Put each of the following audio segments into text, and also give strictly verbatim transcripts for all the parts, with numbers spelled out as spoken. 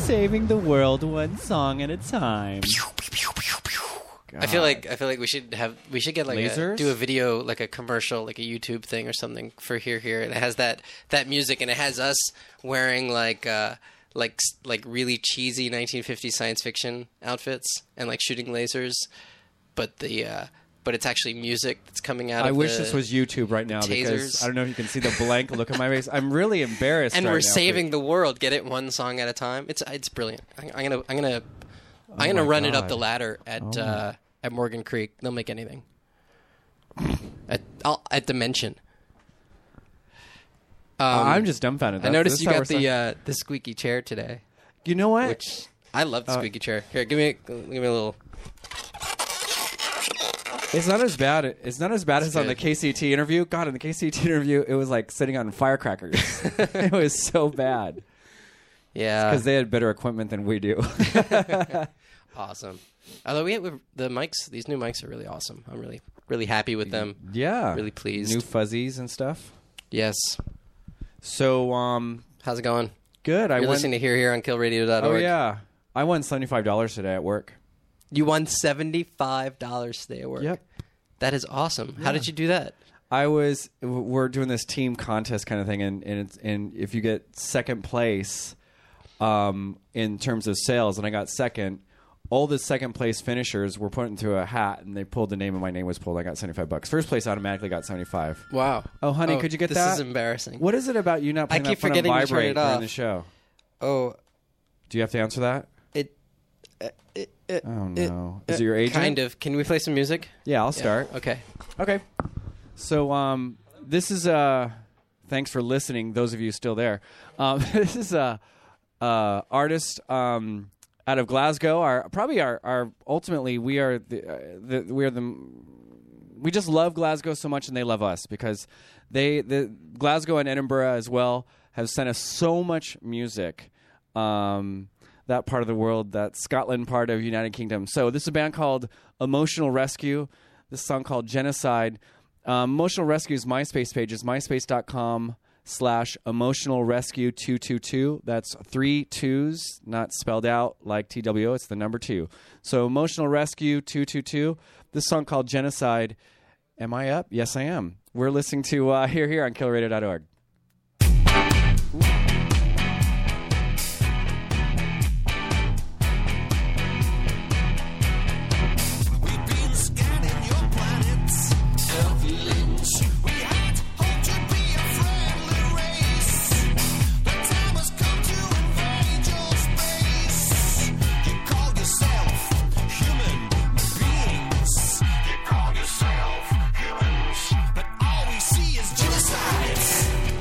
saving the world one song at a time. I feel like I feel like we should have we should get like a, do a video, like a commercial, like a YouTube thing or something for Here Here, and it has that that music, and it has us wearing like uh, like like really cheesy nineteen fifties science fiction outfits and like shooting lasers, but the uh, but it's actually music that's coming out. I of wish the this was YouTube right now tasers. Because I don't know if you can see the blank look on my face. I'm really embarrassed. And right we're now, saving please. the world. Get it one song at a time. It's it's brilliant. I, I'm gonna I'm gonna Oh I'm gonna run God. it up the ladder at. Oh. Uh, At Morgan Creek, they'll make anything. at I'll, at Dimension. Um, I'm just dumbfounded. That's, I noticed you got the the. uh, the squeaky chair today. You know what? Which I love the Uh, squeaky chair. Here, give me give me a little. It's not as bad. It's not as bad It's as on good. the K C T interview. God, in the K C T interview, it was like sitting on firecrackers. It was so bad. Yeah, because they had better equipment than we do. Awesome. Although we have the mics, these new mics are really awesome. I'm really, really happy with them. Yeah, really pleased. New fuzzies and stuff. Yes. So, um, how's it going? Good. I You're won... listening to Here Here on Kill Radio dot org. Oh yeah, I won seventy-five dollars today at work. You won seventy-five dollars today at work. Yep. That is awesome. Yeah. How did you do that? I was. We're doing this team contest kind of thing, and and, it's, and if you get second place, um, in terms of sales, and I got second. All the second place finishers were put into a hat, and they pulled the name, and my name was pulled. I got seventy-five bucks. First place automatically got seventy-five. Wow. Oh, honey, Oh, could you get this that? This is embarrassing. What is it about you not I putting keep that fun forgetting on to turn vibrate it during off. the show? Oh. Do you have to answer that? It. Uh, it, it oh no. It, is it your agent? Kind of. Can we play some music? Yeah, I'll Yeah. start. Okay. Okay. So um, this is uh, thanks for listening. Those of you still there. Um, this is a uh, artist. Um, Out of Glasgow, our probably our, our ultimately we are the, uh, the we are the we just love Glasgow so much, and they love us because they the Glasgow and Edinburgh as well have sent us so much music. Um, that part of the world, that Scotland part of United Kingdom. So this is a band called Emotional Rescue. This song called Genocide. Um, Emotional Rescue's MySpace page is myspace dot com. slash emotional rescue two two two. That's three twos, not spelled out like T W O. It's the number two. So emotional rescue two two two. This song called Genocide. Am I up? Yes, I am. We're listening to uh, Here Here on kill radio dot org. But all we see is genocide.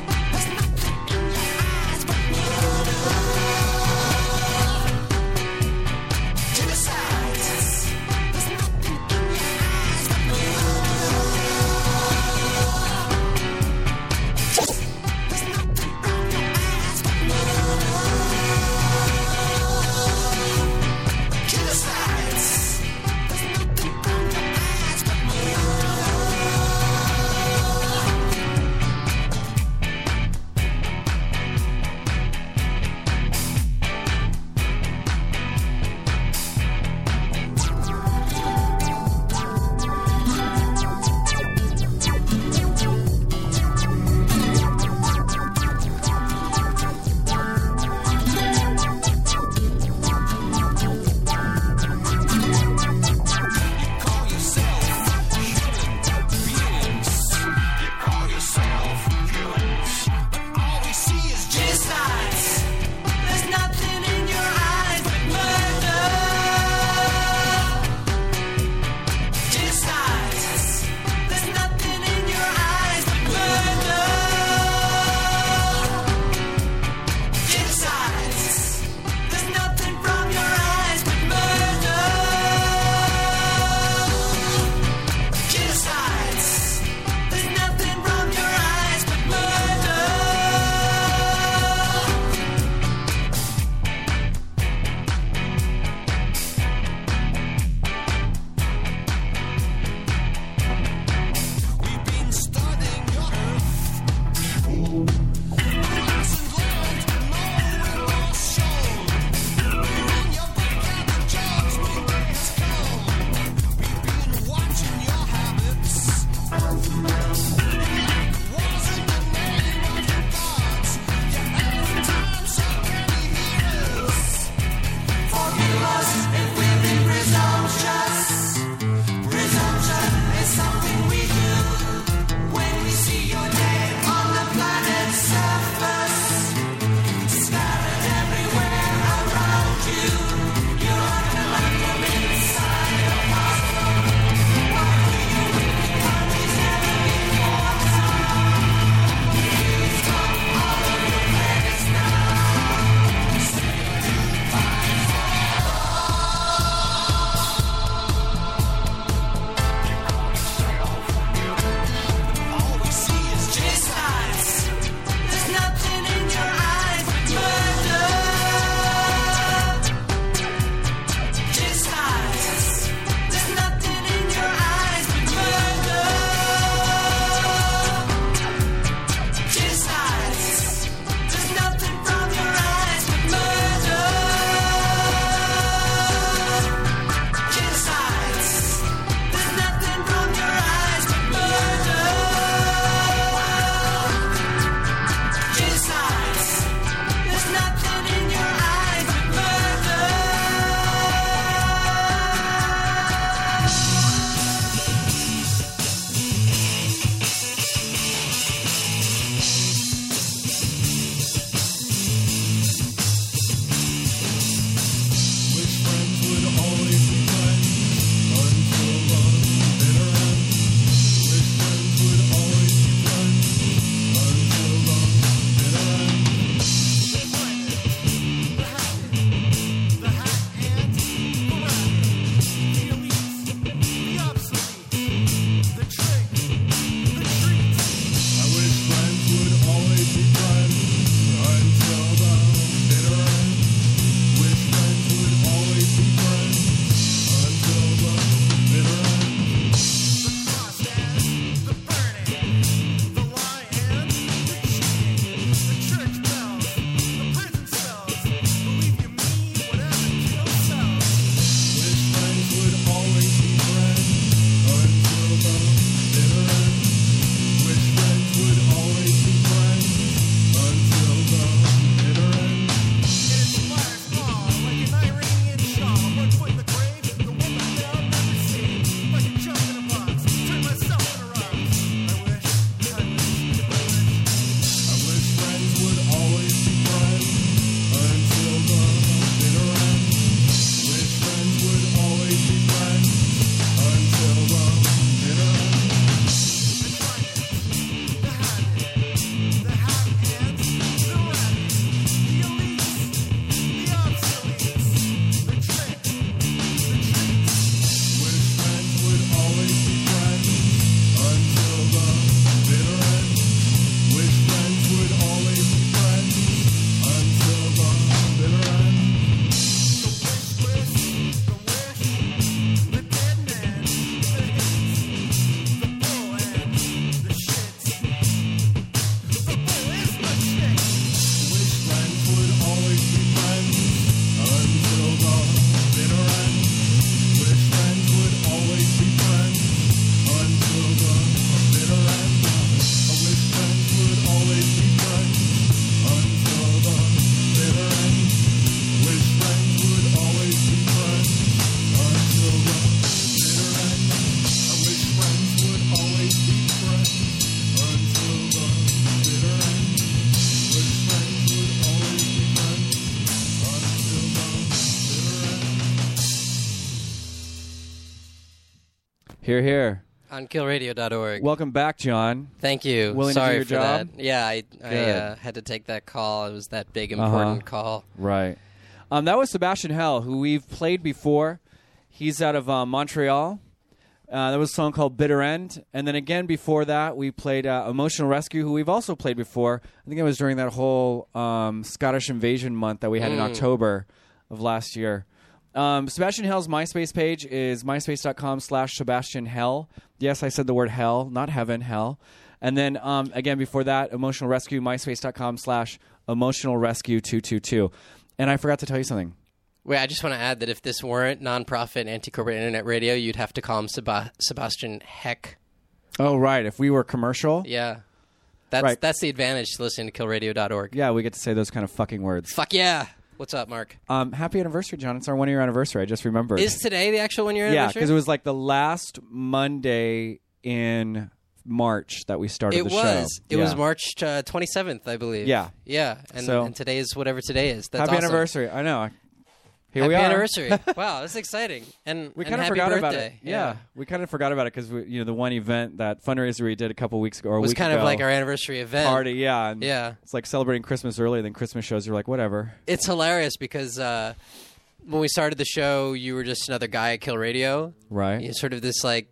Here, here. On kill radio dot org. Welcome back, John. Thank you. Willing Sorry to do your for job? that. Yeah, I, I uh, had to take that call. It was that big, important uh-huh. call. Right. Um, that was Sebastian Hell, who we've played before. He's out of uh, Montreal. Uh, that was a song called Bitter End. And then again before that, we played uh, Emotional Rescue, who we've also played before. I think it was during that whole um, Scottish Invasion month that we had mm. in October of last year. Um, Sebastian Hell's MySpace page is myspace.com slash Sebastian Hell. Yes, I said the word hell, not heaven, hell. And then, um, again, before that, Emotional Rescue, myspace.com slash Emotional Rescue two two two. And I forgot to tell you something. Wait, I just want to add that if this weren't nonprofit anti-corporate internet radio, you'd have to call him Seba- Sebastian Heck. Oh, right. If we were commercial? Yeah. That's right. That's the advantage to listening to kill radio dot org. Yeah, we get to say those kind of fucking words. Fuck yeah. What's up, Mark? Um, happy anniversary, John. It's our one-year anniversary. I just remembered. Is today the actual one-year yeah, anniversary? Yeah, because it was like the last Monday in March that we started it the was. show. It was. It yeah. was March uh, twenty-seventh, I believe. Yeah. Yeah, and, so, and today is whatever today is. That's happy awesome. anniversary. I know. Here happy we are. anniversary. Wow, that's exciting. And we and kind of happy forgot birthday. about it. Yeah. yeah, we kind of forgot about it because you know the one event, that fundraiser we did a couple weeks ago or a was week kind ago, of like our anniversary event party. Yeah, and yeah. It's like celebrating Christmas earlier than Christmas shows. You're like, whatever. It's hilarious because uh, when we started the show, you were just another guy at Kill Radio, right? You're sort of this like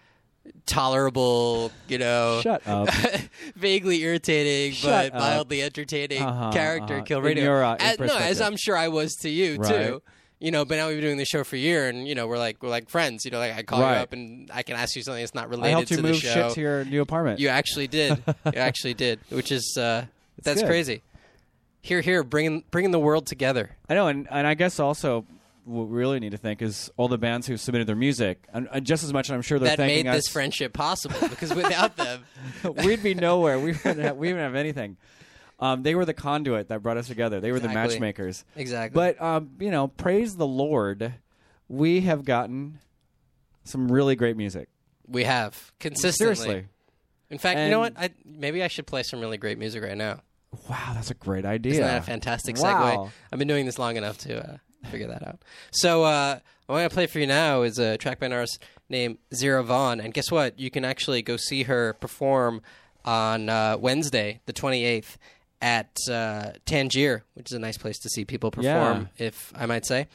tolerable, you know, shut up, vaguely irritating Shut but up. mildly entertaining uh-huh, character uh-huh. at Kill Radio. In your, uh, as, no, as I'm sure I was to you right. too. You know, but now we've been doing this show for a year, and you know, we're like we're like friends. You know, like I call right. you up and I can ask you something that's not related I helped you to move the show. shit to your new apartment. You actually did. You actually did, which is uh, that's good. crazy. Here, here, bringing bringing the world together. I know, and, and I guess also what we really need to thank is all the bands who submitted their music, and, and just as much, and I'm sure they're that thanking made us. this friendship possible because without them, we'd be nowhere. We wouldn't have, we wouldn't have anything. Um, they were the conduit that brought us together. They were exactly. the matchmakers. Exactly. But, um, you know, praise the Lord, we have gotten some really great music. We have. Consistently. Seriously. In fact, and you know what? I, maybe I should play some really great music right now. Wow, that's a great idea. Isn't that a fantastic segue? Wow. I've been doing this long enough to uh, figure that out. So uh, what I'm going to play for you now is a track by an artist named Zira Vaughn. And guess what? You can actually go see her perform on uh, Wednesday, the twenty-eighth, at uh, Tangier, which is a nice place to see people perform, yeah. if I might say.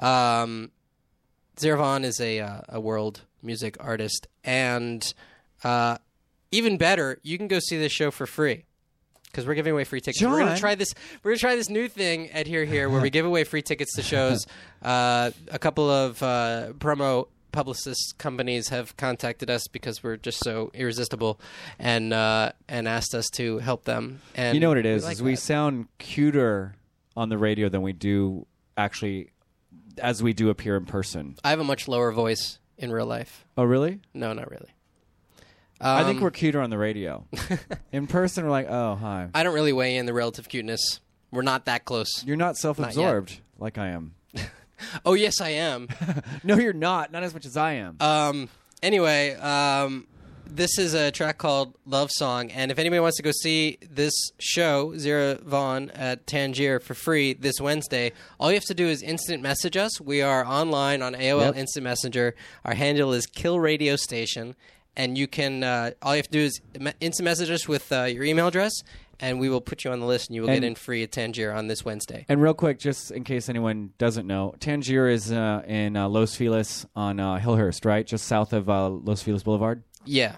Um, Zira Vaughn is a, uh, a world music artist. And uh, even better, you can go see this show for free. Because we're giving away free tickets. John. We're gonna try this. We're gonna try this new thing at Here Here, where we give away free tickets to shows. Uh, a couple of uh, promo publicist companies have contacted us because we're just so irresistible, and uh, and asked us to help them. And you know what it is? we like is we that. sound cuter on the radio than we do actually, as we do appear in person. I have a much lower voice in real life. Oh, really? No, not really. Um, I think Um, we're cuter on the radio. In person, we're like, oh, hi. I don't really weigh in the relative cuteness. We're not that close. You're not self-absorbed like I am. Oh, yes, I am. No, you're not. Not as much as I am. Um. Anyway, um, this is a track called Love Song, and if anybody wants to go see this show, Zira Vaughn at Tangier for free this Wednesday, all you have to do is instant message us. We are online on A O L Yep. Instant Messenger. Our handle is Kill Radio Station, and you can uh, all you have to do is me- instant message us with uh, your email address, and we will put you on the list, and you will And- get in free at Tangier on this Wednesday. And real quick, just in case anyone doesn't know, Tangier is uh, in uh, Los Feliz on uh, Hillhurst, right? Just south of uh, Los Feliz Boulevard? Yeah.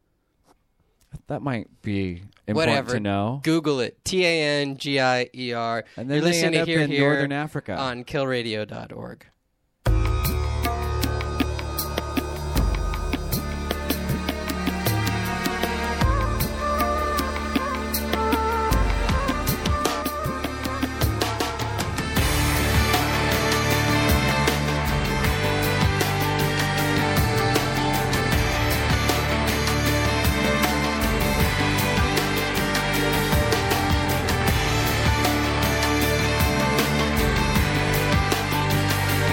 That might be important Whatever. to know. Google it. T A N G I E R. And then You're they listening end to up Here in Here Northern Africa. on kill radio dot org. Thank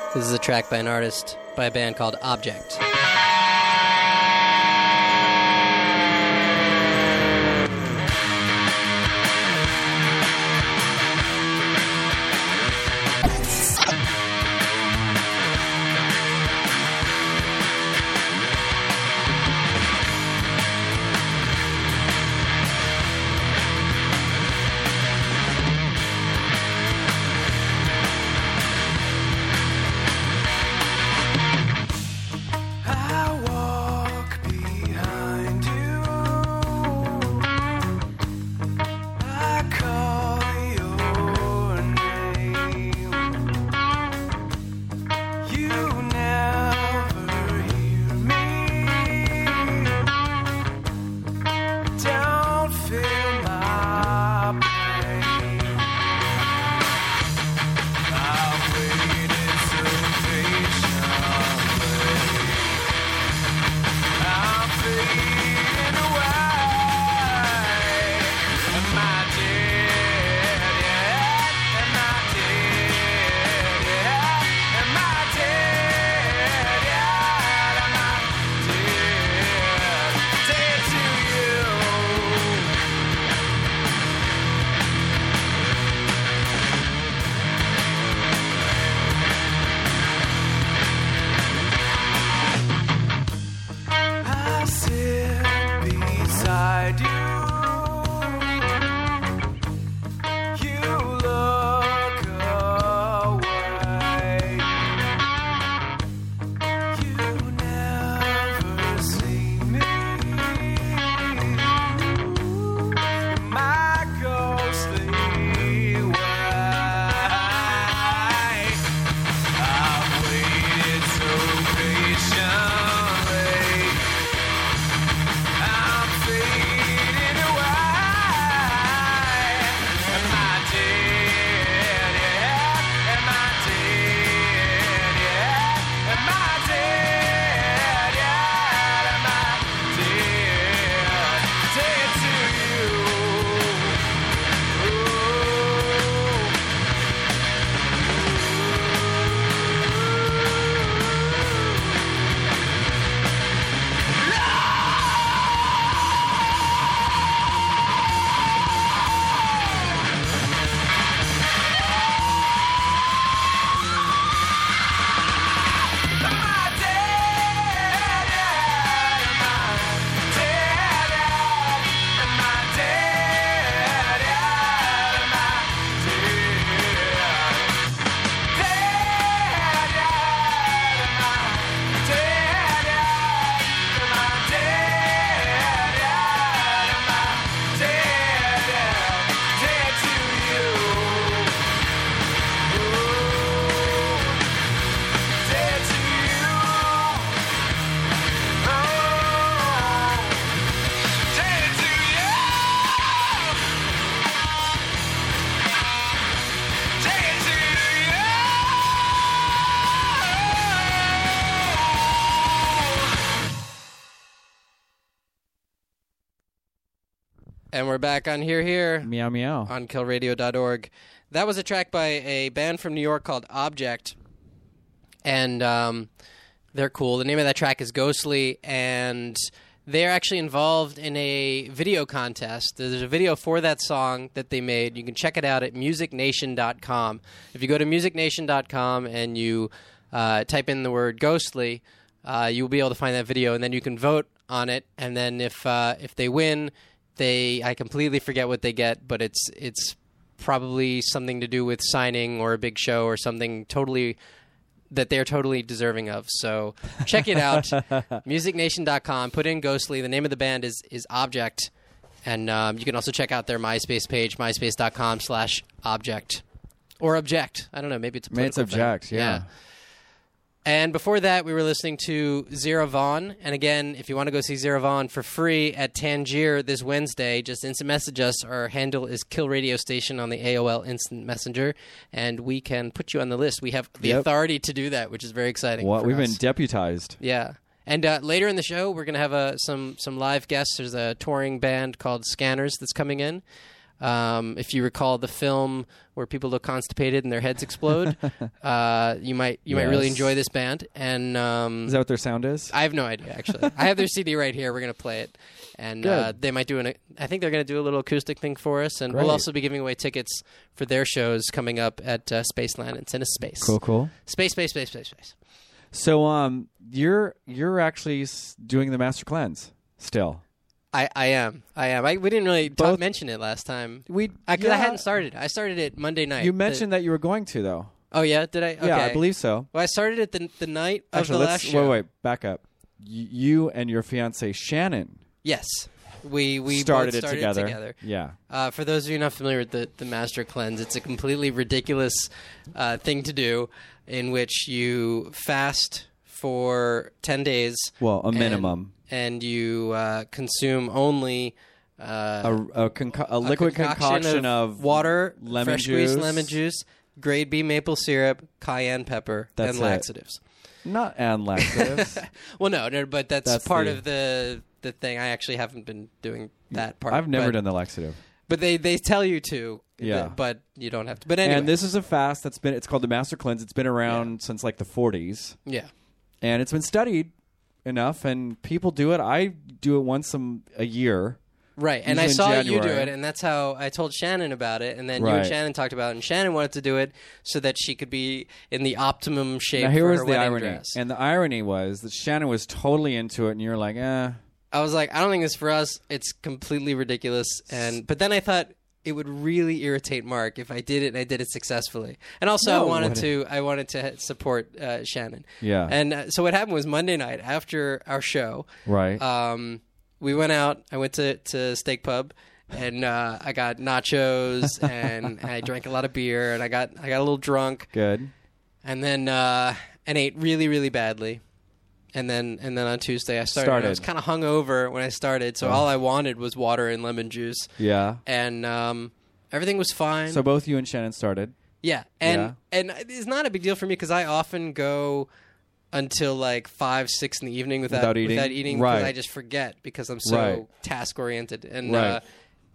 This is a track by an artist, by a band called Object. And we're back on Here Here. Meow Meow. On kill radio dot org. That was a track by a band from New York called Object. And um, they're cool. The name of that track is Ghostly. And they're actually involved in a video contest. There's a video for that song that they made. You can check it out at music nation dot com. If you go to music nation dot com and you uh, type in the word Ghostly, uh, you'll be able to find that video. And then you can vote on it. And then if uh, if they win... They, I completely forget what they get, but it's it's probably something to do with signing or a big show or something totally that they're totally deserving of. So check it out, music nation dot com. Put in Ghostly. The name of the band is is Object, and um, you can also check out their MySpace page, myspace dot com slash object or object. I don't know. Maybe it's a maybe it's object. Yeah. yeah. And before that, we were listening to Zero Vaughn. And again, if you want to go see Zero Vaughn for free at Tangier this Wednesday, just instant message us. Our handle is Kill Radio Station on the A O L Instant Messenger, and we can put you on the list. We have the yep. authority to do that, which is very exciting. Well, we've us. been deputized. Yeah. And uh, later in the show, we're going to have uh, some some live guests. There's a touring band called Scanners that's coming in. Um, if you recall the film where people look constipated and their heads explode, uh, you might you yes. might really enjoy this band. And um, is that what their sound is? I have no idea, actually. I have their C D right here. We're going to play it. And uh, they might do an. I think they're going to do a little acoustic thing for us. And Great. We'll also be giving away tickets for their shows coming up at uh, Spaceland. It's in a space. Cool, cool. Space, space, space, space, space. So um, you're you're actually doing the Master Cleanse still. I, I am. I am. I, we didn't really talk, mention it last time. We I, yeah. I hadn't started. I started it Monday night. You mentioned the, that you were going to, though. Oh, yeah? Did I? Okay. Yeah, I believe so. Well, I started it the, the night of Actually, the let's, last show. Wait, wait, back up. Y- you and your fiancée, Shannon. Yes. We we started, both started it together. It together. Yeah. Uh, for those of you not familiar with the, the Master Cleanse, it's a completely ridiculous uh, thing to do in which you fast for ten days. Well, a minimum. And, and you uh, consume only uh, a, a, conco- a liquid a concoction, concoction of, of water, lemon fresh juice. squeezed lemon juice, grade B maple syrup, cayenne pepper, that's and it. laxatives. Not and laxatives. Well, no, no, but that's, that's part the, of the the thing. I actually haven't been doing that part. I've never but, done the laxative. But they, they tell you to. Yeah. Th- but you don't have to. But anyway. And this is a fast that's been, it's called the Master Cleanse. It's been around yeah. since like the forties. Yeah. And it's been studied enough, and people do it. I do it once a, a year. Right, and I saw you do it, and that's how I told Shannon about it, and then right. you and Shannon talked about it, and Shannon wanted to do it so that she could be in the optimum shape now, here for was her the wedding irony. dress. And the irony was that Shannon was totally into it, and you're like, eh. I was like, I don't think this is for us. It's completely ridiculous. And But then I thought it would really irritate Mark if I did it and I did it successfully. And also no, I wanted to I wanted to support uh, Shannon. Yeah. And uh, so what happened was Monday night after our show. Right. Um, we went out. I went to, to Steak Pub. And uh, I got nachos, and I drank a lot of beer, and I got I got a little drunk. Good. And then uh, and ate really really badly. And then and then on Tuesday I started. started. I was kind of hungover when I started, so oh. all I wanted was water and lemon juice. Yeah. And um, everything was fine. So both you and Shannon started. Yeah, and yeah. and it's not a big deal for me because I often go until like five, six in the evening without without eating, without eating right. because I just forget because I'm so right. task oriented and. Right. Uh,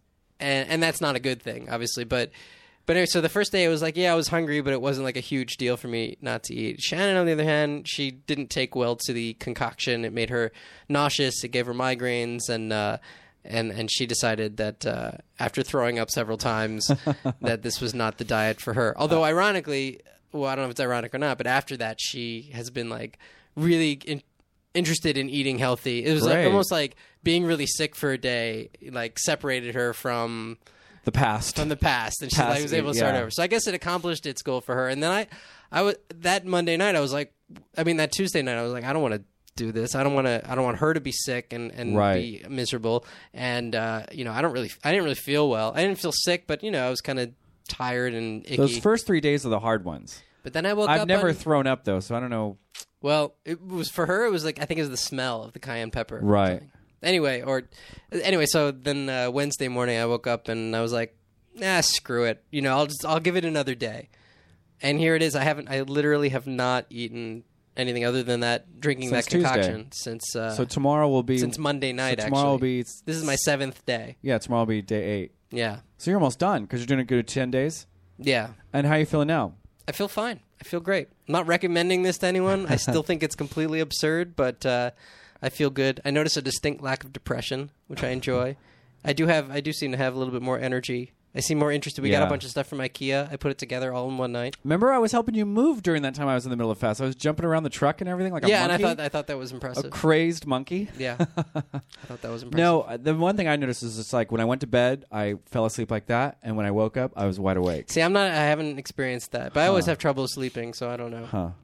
And and that's not a good thing, obviously. But but anyway, so the first day it was like, yeah, I was hungry, but it wasn't like a huge deal for me not to eat. Shannon, on the other hand, she didn't take well to the concoction. It made her nauseous. It gave her migraines, and uh, and and she decided that uh, after throwing up several times, that this was not the diet for her. Although, ironically, well, I don't know if it's ironic or not, but after that, she has been like really in- interested in eating healthy. It was like, almost like being really sick for a day, like separated her from the past, from the past, and she past, like, was able to start yeah. over. So I guess it accomplished its goal for her. And then I, I was that Monday night. I was like, I mean that Tuesday night. I was like, I don't want to do this. I don't want to. I don't want her to be sick and and right. be miserable. And uh, you know, I don't really. I didn't really feel well. I didn't feel sick, but you know, I was kind of tired and icky. Those first three days are the hard ones. But then I woke I've up. I've never on, thrown up though, so I don't know. Well, it was for her. It was like I think it was the smell of the cayenne pepper. Right. Anyway, or anyway, so then uh, Wednesday morning I woke up and I was like, "Nah, screw it. You know, I'll just I'll give it another day." And here it is. I haven't. I literally have not eaten anything other than that, drinking since that concoction Tuesday. since. Uh, so tomorrow will be since Monday night. So tomorrow actually. will be. This is my seventh day. Yeah, tomorrow will be day eight. Yeah. So you're almost done because you're doing a good ten days. Yeah. And how are you feeling now? I feel fine. I feel great. I'm not recommending this to anyone. I still think it's completely absurd, but uh, I feel good. I notice a distinct lack of depression, which I enjoy. I do have. I do seem to have a little bit more energy. I seem more interested. We yeah. got a bunch of stuff from IKEA. I put it together all in one night. Remember, I was helping you move during that time. I was in the middle of fast. I was jumping around the truck and everything like a yeah, monkey. and I thought I thought that was impressive. A crazed monkey. Yeah, I thought that was impressive. No, the one thing I noticed is it's like when I went to bed, I fell asleep like that, and when I woke up, I was wide awake. See, I'm not. I haven't experienced that, but huh. I always have trouble sleeping, so I don't know. Huh.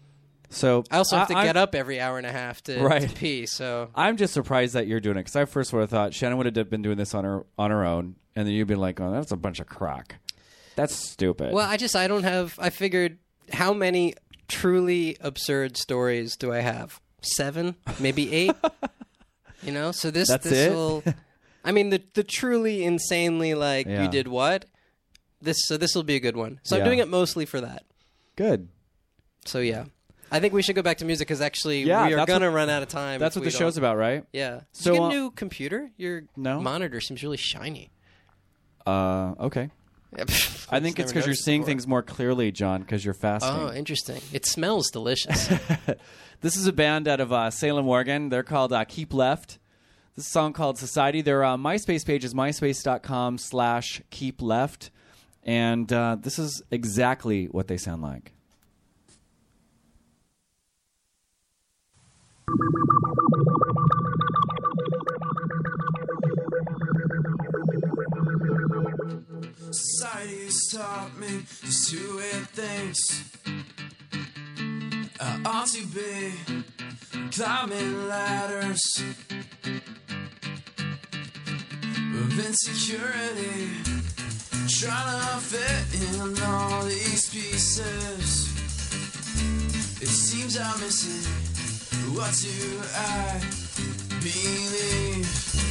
So I also have to I, get up every hour and a half to, right. to pee. So I'm just surprised that you're doing it because I first would have thought Shannon would have been doing this on her on her own, and then you'd be like, "Oh, that's a bunch of crock. That's stupid." Well, I just I don't have. I figured how many truly absurd stories do I have? Seven, maybe eight. You know, so this that's this it? will. I mean, the the truly insanely like yeah. you did what? This so this will be a good one. So yeah. I'm doing it mostly for that. Good. So yeah. I think we should go back to music because actually yeah, we are going to what, run out of time. That's what the don't. show's about, right? Yeah. Did so, you get a uh, new computer? Your no. monitor seems really shiny. Uh, okay. I think it's because you're seeing before. things more clearly, John, because you're fasting. Oh, interesting. It smells delicious. This is a band out of uh, Salem, Oregon. They're called uh, Keep Left. This is a song called Society. Their uh, MySpace page is myspace.com slash keep left. And uh, this is exactly what they sound like. Society's taught me just who it thinks I ought to be, climbing ladders of insecurity, trying to fit in all these pieces. It seems I'm missing. What do I believe?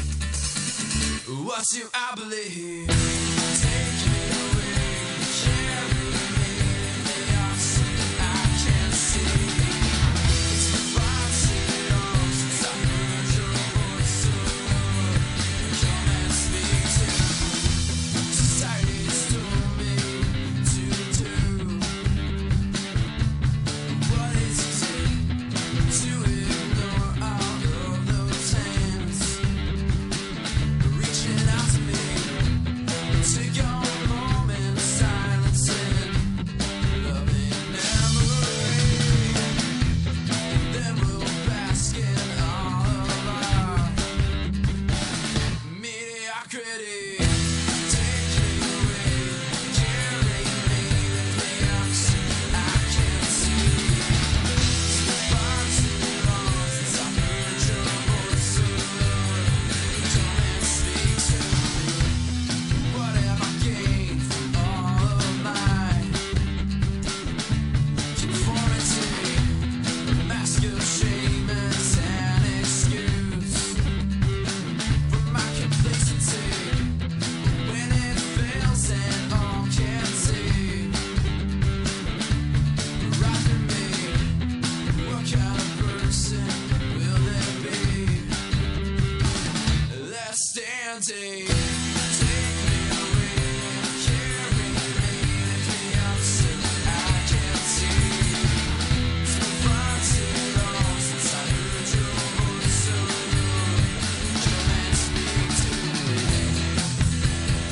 What do I believe? Take me away, carry me in the ocean I can't see. It's been far too long since I heard your voice, so Lord, come and speak to me. Society's told me to do what is it to ignore all of those hands reaching out to me. Take your moment of silence and loving memory. Then we'll bask in all of our mediocrity. Take me away, carry me in the ocean I can't see. It's been far too long since I heard your voice, so Lord, come and speak to me. What have I gained from all of my conformity? A mask of shame as an excuse for my complacency. When it fails and all can see right through me, what kind of person will they be? They're standing. Take me away, carry me in the ocean I can't see. It's been far too long since I heard your voice, so Lord, come and speak to me.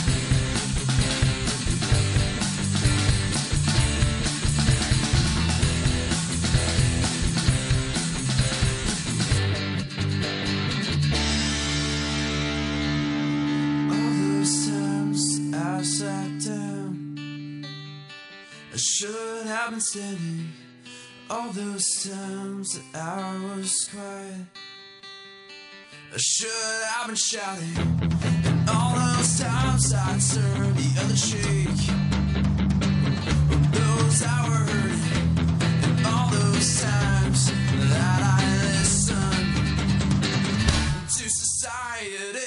All those times I sat down, I should have been standing. All those times that I was quiet, I should have been shouting. And all those times I turned the other cheek, those I were hurting. And all those times that I listened to society.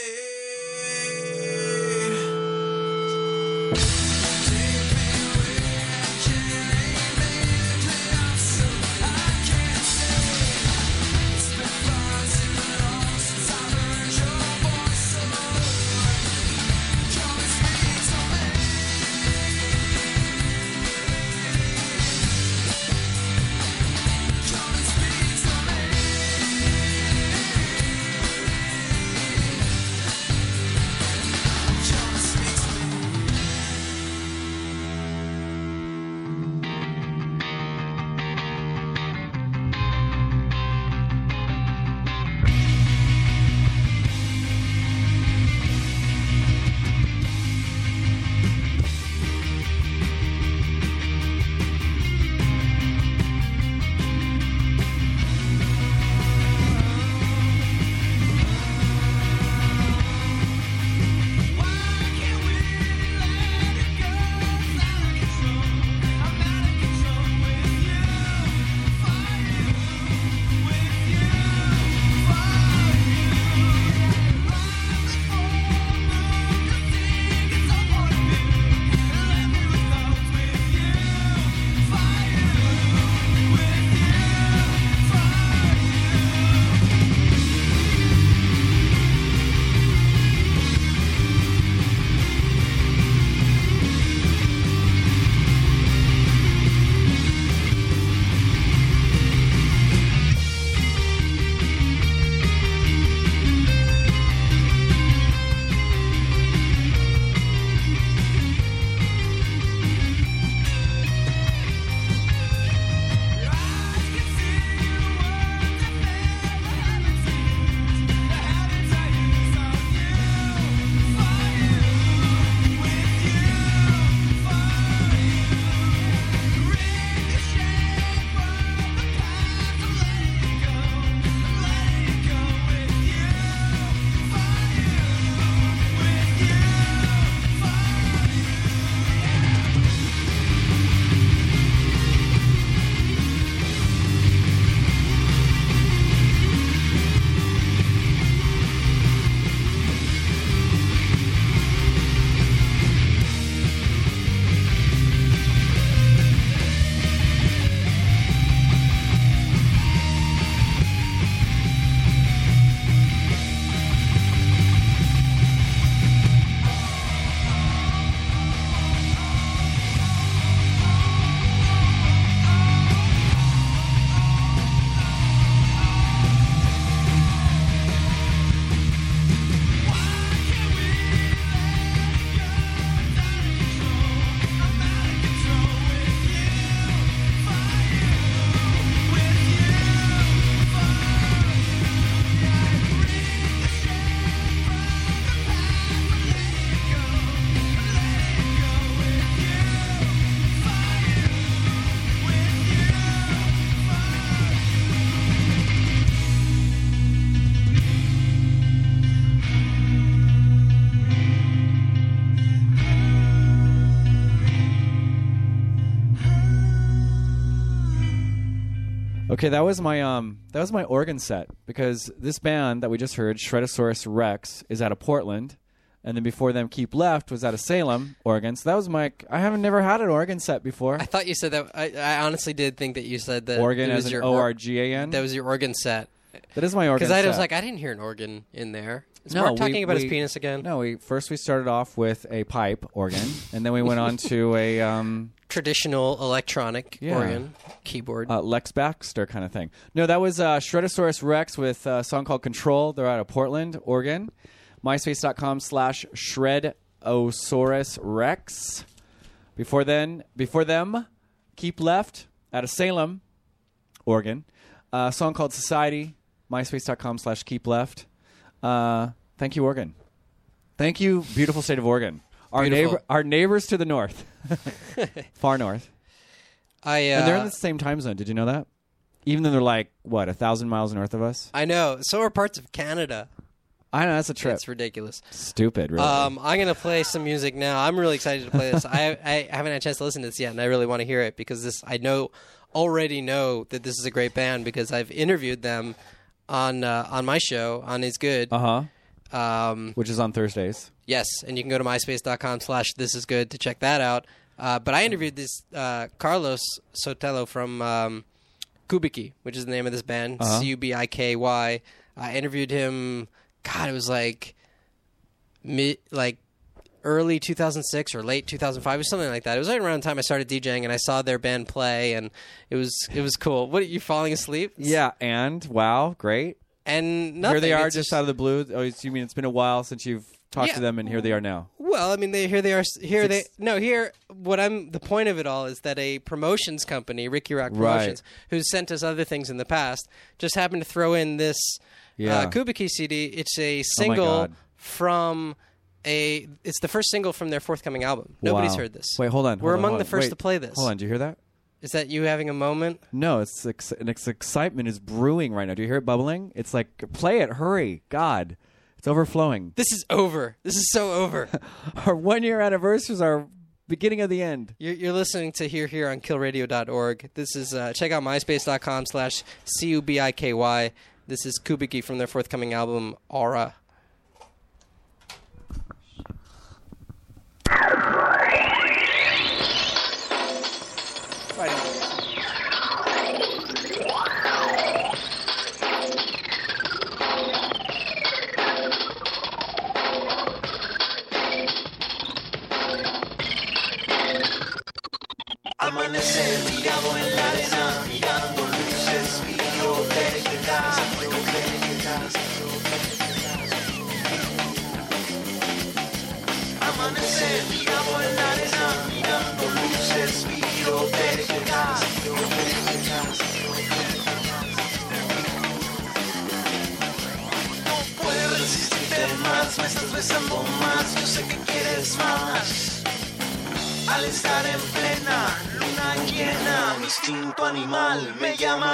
Take me away, carry me in the ocean I can't see. It's been far too long since I heard your voice, so Lord, come and speak to me. Okay, that was my um that was my organ set because this band that we just heard, Shredosaurus Rex, is out of Portland, and then before them, Keep Left was out of Salem, Oregon. So that was my. I haven't never had an organ set before. I thought you said that. I, I honestly did think that you said that. Organ it was as an your O R G A N. That was your organ set. That is my organ set. Because I was like, I didn't hear an organ in there. Is No, Mark talking we- about we- his penis again? No, we first we started off with a pipe organ, and then we went on to a um, Traditional electronic Yeah. organ keyboard. uh, Lex Baxter kind of thing. No, that was uh, Shredosaurus Rex with a song called Control. They're out of Portland, Oregon. MySpace.com slash Shredosaurus Rex. Before then, before them, Keep Left out of Salem, Oregon. A song called Society. MySpace.com slash Keep Left. Uh, thank you, Oregon. Thank you, beautiful state of Oregon. Our Beautiful. neighbor, our neighbors to the north, far north, I uh, and they're in the same time zone. Did you know that? Even though they're like what a thousand miles north of us. I know. So are parts of Canada. I know that's a trip. It's ridiculous. Stupid, really. Um, I'm gonna play some music now. I'm really excited to play this. I, I haven't had a chance to listen to this yet, and I really want to hear it because this I know already know that this is a great band because I've interviewed them on uh, on my show on Is Good. Uh huh. Um, Which is on Thursdays. yes, and you can go to myspace.com slash this is good to check that out. Uh, but I interviewed this uh, Carlos Sotelo from um, Kubiki, which is the name of this band, Uh-huh. C U B I K Y. I interviewed him. God, it was like mid, like early two thousand six or late two thousand five or something like that. It was right around the time I started DJing, and I saw their band play, and it was it was cool. What are you falling asleep? Yeah, and wow, great. And nothing. Here they are, It's just out of the blue. Oh, you mean it's been a while since you've talked Yeah. to them, and here they are now. Well, I mean, they here they are. Here they Six- no here. What I'm the point of it all is that a promotions company, Ricky Rock Right. Promotions, who's sent us other things in the past, just happened to throw in this Yeah. uh, Kubiki C D. It's a Oh my single God. from a. It's the first single from their forthcoming album. Nobody's Wow. heard this. Wait, hold on. We're hold on, among hold the on. first Wait, to play this. Hold on, do you hear that? Is that you having a moment? No, it's, ex- it's excitement is brewing right now. Do you hear it bubbling? It's like, play it, hurry, God, it's overflowing. This is over. This is so over. Our one year anniversary is our beginning of the end. You're, you're listening to Here Here on kill radio dot org. This is uh, check out myspace.com slash C U B I K Y. This is Kubiki from their forthcoming album, Aura. Amanecer tirado en la arena, mirando luces, bibliotecas, bibliotecas. Amanecer tirado en la arena, mirando luces, bibliotecas, bibliotecas. No puedo resistirte más, me estás besando más, yo sé que quieres más. Al estar en plena luna llena, mi instinto animal me llama.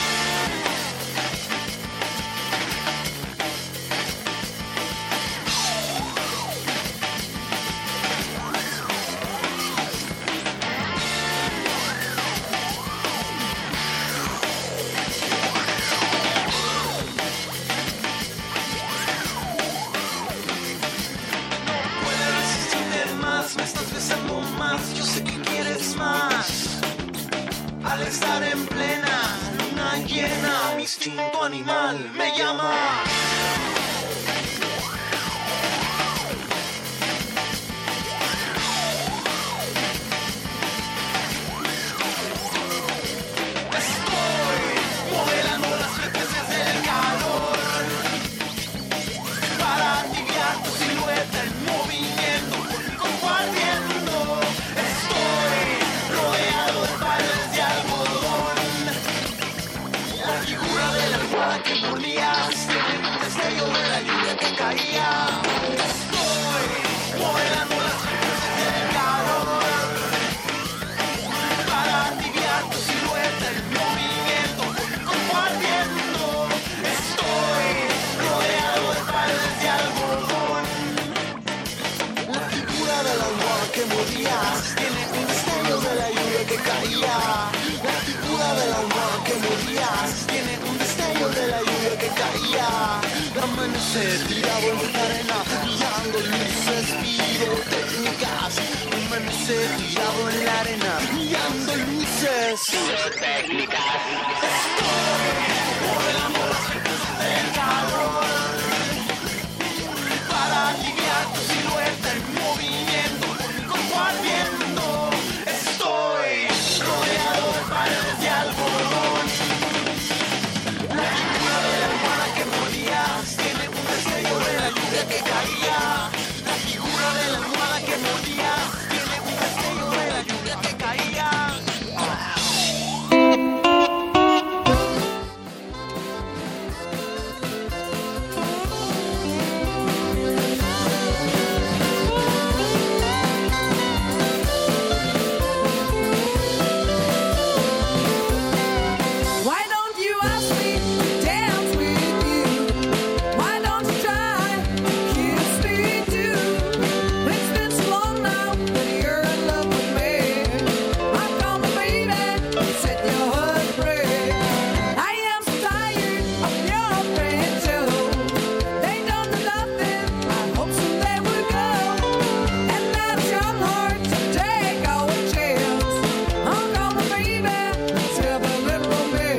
No puedo resistirte más, me estás besando más, yo sé que quieres más. Al estar en plena luna llena, mi instinto animal me llama. Estoy modelando las frecuencias del calor para aliviar tu silueta en movimiento, compartiendo. Estoy rodeado de paredes de algodón. La figura de la almohada que mordías tiene un destello de la lluvia que caía. Estoy modelando las frecuencias del calor para aliviar tu silueta en movimiento, compartiendo. Estoy rodeado de paredes de algodón. La figura de la almohada que mordías tiene un destello de la lluvia que caía. La figura de la almohada que mordías luces, tirado en la arena, pillando luces, pirotécnicas. Amanecer tirado en la arena, pillando luces, pirotécnicas. Por el amor, el calor, para aliviar tu silueta en movimiento, con cuerpo al viento. Estoy rodeado de paredes de algodón. La figura de la almohada que morías tiene un destello de la lluvia que caía. La figura de la almohada que morías tiene un destello de la lluvia que caía. Why don't you ask me to dance with you? Why don't you try to kiss me too? It's been so long now that you're in love with me. I'm gonna baby, set your heart free. I am so tired of your friends too. They don't do nothing. I hope someday we'll go and let your heart take our chance. I'm gonna baby, tell the little romance.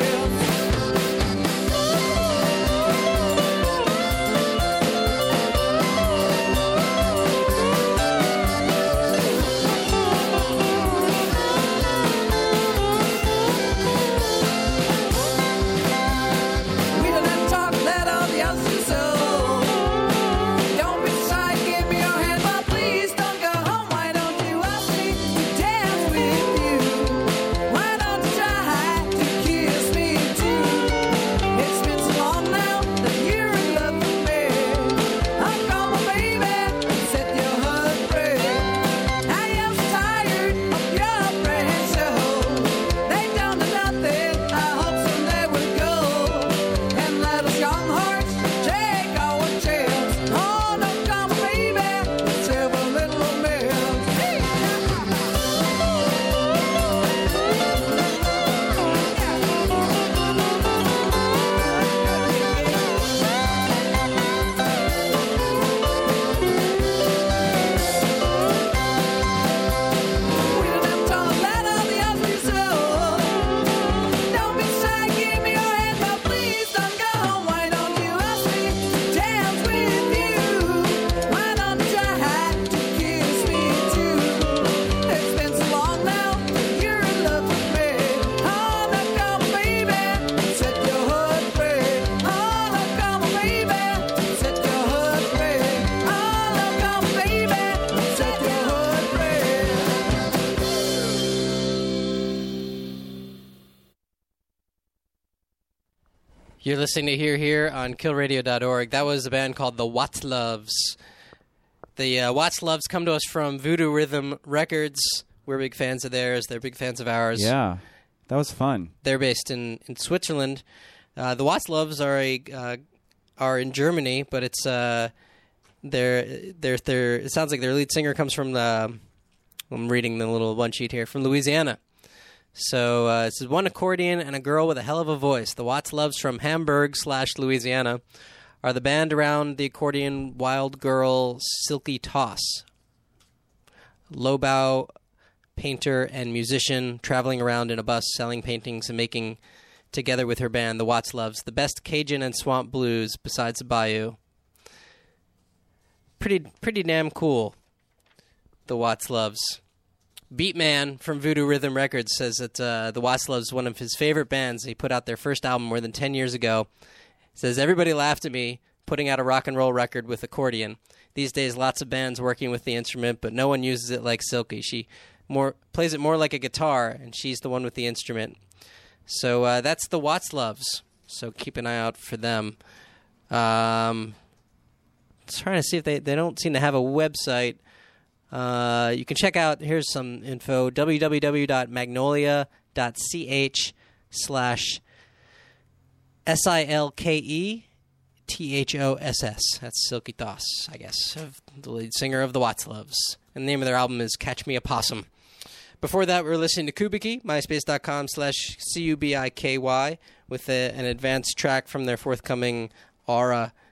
We don't have to talk, let all the others so. Don't be shy, give me your hand, but please don't go home. Why don't you ask me to dance with you? Why don't you try to kiss me too? It's been so long now that you're in love with me. I'm gonna baby, set your heart free. I am so tired of your friends so. They don't do nothing. I hope someday we'll go and let us young hearts take our chance. Oh, no, come baby, tell a little romance. We don't have to talk, let all the others so. Don't be shy, give me your hand, but please don't go home. Why don't you ask me to dance with you? Why don't you try to kiss me too? It's been so long now that you're in love with me. Oh, now come baby, set your heart free. Oh, now come baby, set your heart free. Oh, now come baby, set your heart free. You're listening to Here Here on kill radio dot org. That was a band called the Watzloves. The uh, Watzloves come to us from Voodoo Rhythm Records. We're big fans of theirs. They're big fans of ours. Yeah, that was fun. They're based in, in Switzerland. Uh, the Watzloves are a uh, are in Germany, but it's uh, they're they're they're. It sounds like their lead singer comes from the. I'm reading the little one sheet here from Louisiana. So uh, this is one accordion and a girl with a hell of a voice. The Watzloves from Hamburg slash Louisiana are the band around the accordion wild girl Silky Toss. Lowbow painter and musician traveling around in a bus selling paintings and making, together with her band, the Watzloves, the best Cajun and swamp blues besides the Bayou. Pretty, pretty damn cool, the Watzloves. Beatman from Voodoo Rhythm Records says that uh, the Watzloves is one of his favorite bands. They put out their first album more than ten years ago. Says, everybody laughed at me putting out a rock and roll record with accordion. These days, lots of bands working with the instrument, but no one uses it like Silky. She more plays it more like a guitar, and she's the one with the instrument. So uh, that's the Watzloves. So keep an eye out for them. Um, trying to see if they, they don't seem to have a website. Uh, you can check out, here's some info, w w w dot magnolia dot c h slash S I L K E T H O S S. That's Silky Toss, I guess, of the lead singer of the Watzloves. And the name of their album is Catch Me a Possum. Before that, we were listening to Kubiki, myspace.com slash C U B I K Y, with a, an advanced track from their forthcoming Aura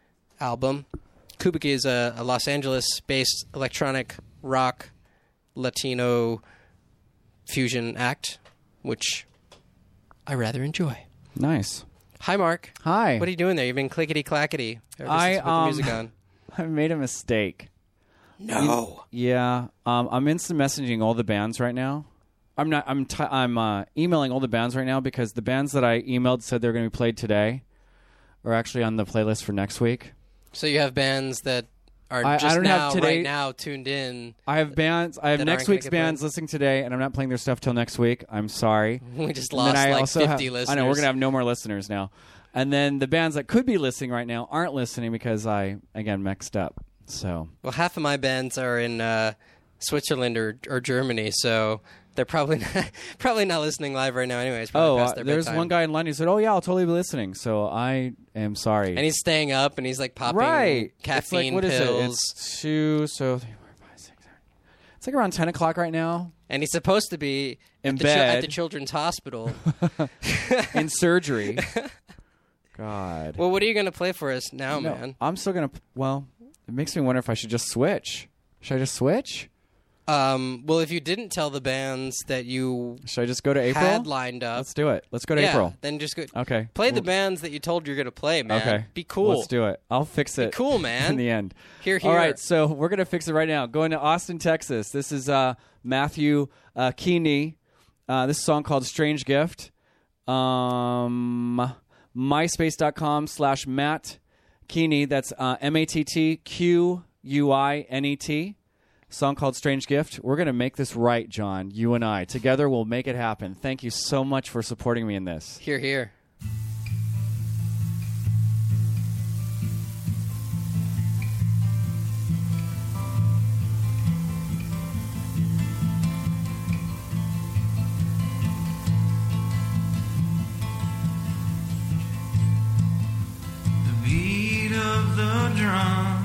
album. Kubuki is a, a Los Angeles-based electronic rock Latino fusion act, which I rather enjoy. Nice. Hi, Mark. Hi. What are you doing there? You've been clickety-clackety ever I, since you put um, the music on. I made a mistake. No. Yeah, um, I'm instant messaging all the bands right now. I'm not. I'm. T- I'm uh, emailing all the bands right now because the bands that I emailed said they're going to be played today are actually on the playlist for next week. So you have bands that are I- I just don't now, have today- right now, tuned in. I have bands. I have That next aren't gonna week's get bands played? listening today, and I'm not playing their stuff till next week. I'm sorry. We just And then lost I like also fifty have- listeners. I know we're gonna have no more listeners now. And then the bands that could be listening right now aren't listening because I again mixed up. So Well, half of my bands are in uh, Switzerland or, or Germany, so they're probably not, probably not listening live right now. Anyways, probably oh, past uh, their there's bedtime. one guy in London who said, "Oh yeah, I'll totally be listening." So I am sorry. and he's staying up, and he's like popping right. caffeine it's like, what is pills, it? It's two. So three, four, five, six, seven. It's like around ten o'clock right now and he's supposed to be In at, the chil- at bed. the children's hospital. in surgery. God. Well, what are you going to play for us now, No, man? I'm still gonna. Well, it makes me wonder if I should just switch. Should I just switch? Um, well, if you didn't tell the bands that you Should I just go to April? had lined up, Let's do it. Let's go to yeah, April. then just go. Okay. Play the Well, bands that you told you're going to play, man. Okay. Be cool. Let's do it. I'll fix it. cool, man. In the end. Here, here. All right, so we're gonna fix it right now. Going to Austin, Texas. This is uh, Matthew uh, Keeney. Uh, this is a song called "Strange Gift." Um, MySpace.com slash Matt Keeney. That's uh, M A T T Q U I N E T. Song called "Strange Gift." We're gonna make this right, John. You and I together will make it happen. Thank you so much for supporting me in this. Here, here. The beat of the drum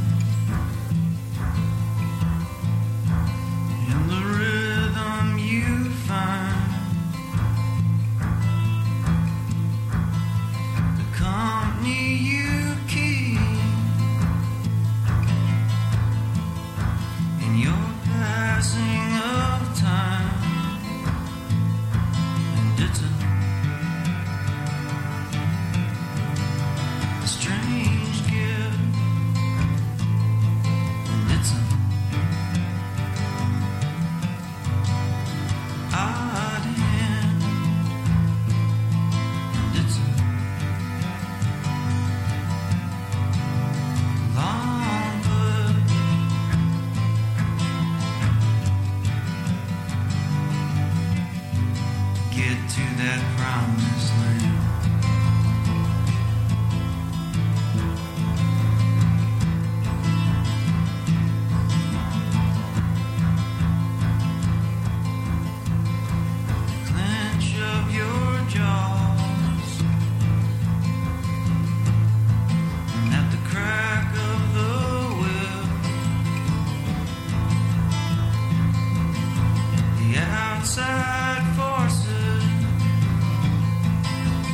and the rhythm you find, the company you keep in your passing of time, and it's a A strange gift, and it's an odd hand, and it's a long push. Get to that promised land. Clench of your jaws, and at the crack of the whip, the outside forces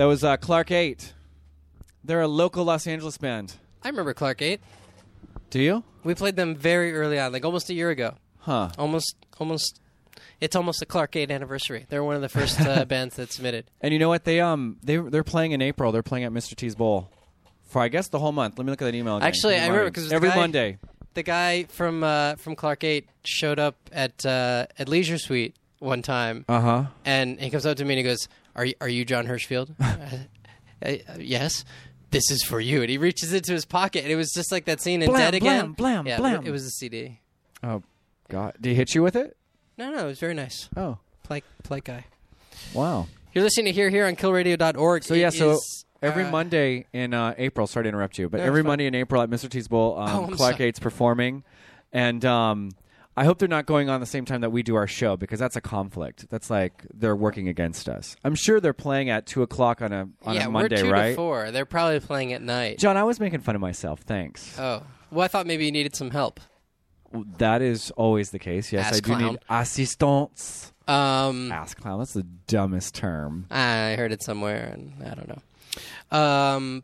That was uh, Clark Eight. They're a local Los Angeles band. I remember Clark Eight. Do you? We played them very early on, like almost a year ago. Huh. Almost, almost. It's almost a Clark Eight anniversary. They're one of the first uh, bands that submitted. And you know what? They um they they're playing in April. They're playing at Mister T's Bowl for I guess the whole month. Let me look at that email again. Actually, I remember because every guy, Monday. The guy from uh, from Clark Eight showed up at uh, at Leisure Suite one time. Uh huh. And he comes up to me and he goes, "Are you, are you John Hirschfield?" uh, uh, yes. This is for you. And he reaches into his pocket, and it was just like that scene in Blam, Dead Again. blam, blam, yeah, blam. It was a C D. Oh, God! Did he hit you with it? No, no, it was very nice. Oh, Polite, polite guy. wow. You're listening to Here Here on kill radio dot org. So yeah, It so is, every uh, Monday in uh, April. Sorry to interrupt you, but No, every it's fine. Monday in April at Mister T's Bowl, um, Oh, I'm Clark sorry. Eight's performing, and um, I hope they're not going on the same time that we do our show because that's a conflict. That's like they're working against us. I'm sure they're playing at two o'clock on a on yeah, a Monday, we're two right? to four. They're probably playing at night. John, I was making fun of myself. Thanks. Oh, well, I thought maybe you needed some help. That is always the case. Yes, Ass I do clown. need assistance. Um, Ass clown. That's the dumbest term. I heard it somewhere, and I don't know. Um,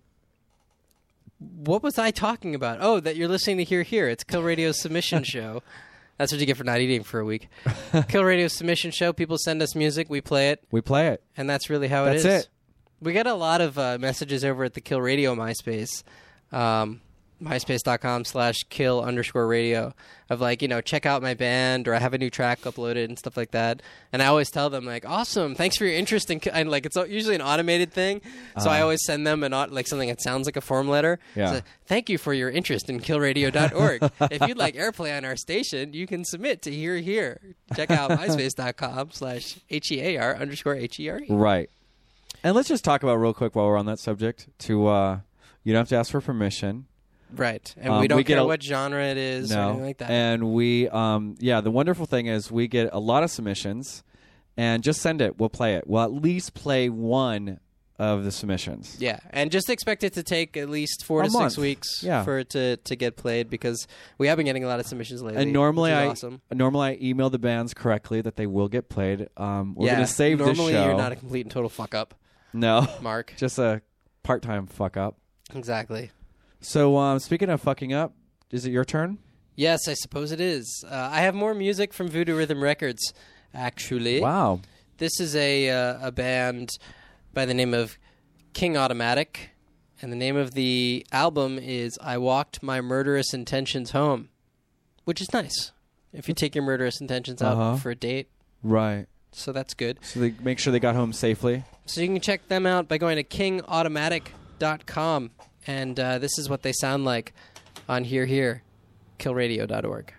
what was I talking about? Oh, that you're listening to Here Here. It's Kill Radio's submission show. That's what you get for not eating for a week. Kill Radio's submission show. People send us music. We play it. We play it. And that's really how That's it is. it. We get a lot of uh, messages over at the Kill Radio MySpace. Um, MySpace.com slash kill underscore radio of like, you know, check out my band or I have a new track uploaded and stuff like that. And I always tell them like, awesome, thanks for your interest in, and like, it's usually an automated thing. So I Uh-huh. always send them an au- like something that sounds like a form letter. Yeah. So, thank you for your interest in kill radio dot org. If you'd like airplay on our station, you can submit to Here Here. Check out MySpace.com slash H-E-A-R underscore H-E-R-E. Right. And let's just talk about real quick while we're on that subject. To uh, you don't have to ask for permission. Right. And Um, we don't we get care a- what genre it is or No. anything like that. And we, um, yeah, the wonderful thing is we get a lot of submissions, and just send it. We'll play it. We'll at least play one of the submissions. Yeah, and just expect it to take at least four A to month. six weeks Yeah. for it to, to get played because we have been getting a lot of submissions lately. And normally which is I awesome. normally I email the bands correctly that they will get played. Um, we're yeah, going to save this show. normally you're not a complete and total fuck up, no, Mark. just a part-time fuck up. Exactly. So um, speaking of fucking up, is it your turn? Yes, I suppose it is. Uh, I have more music from Voodoo Rhythm Records, actually. Wow. This is a uh, a band by the name of King Automatic, and the name of the album is I Walked My Murderous Intentions Home, which is nice if you take your murderous intentions out Uh-huh. for a date. Right. So that's good. So they make sure they got home safely. So you can check them out by going to king automatic dot com, and uh, this is what they sound like on Here Here, kill radio dot org.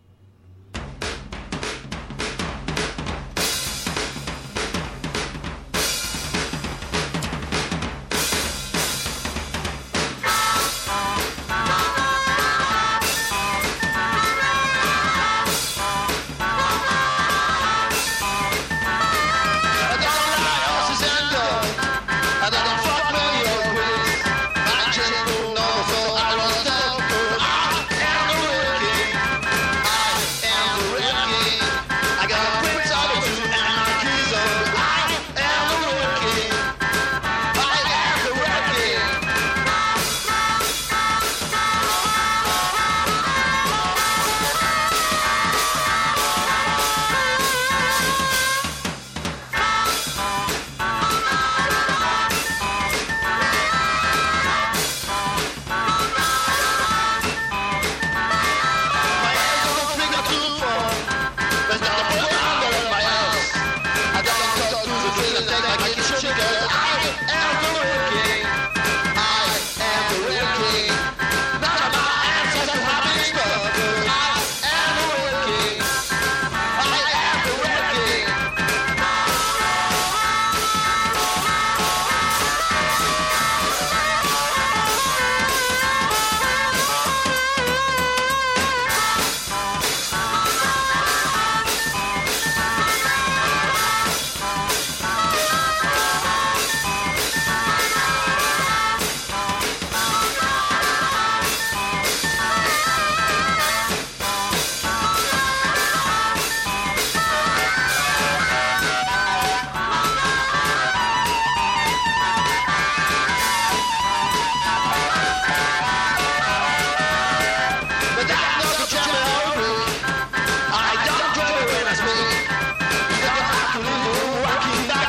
I don't like horses and dogs. I don't fuck with your quiz. I just don't know, so I don't stop. I am a wicked.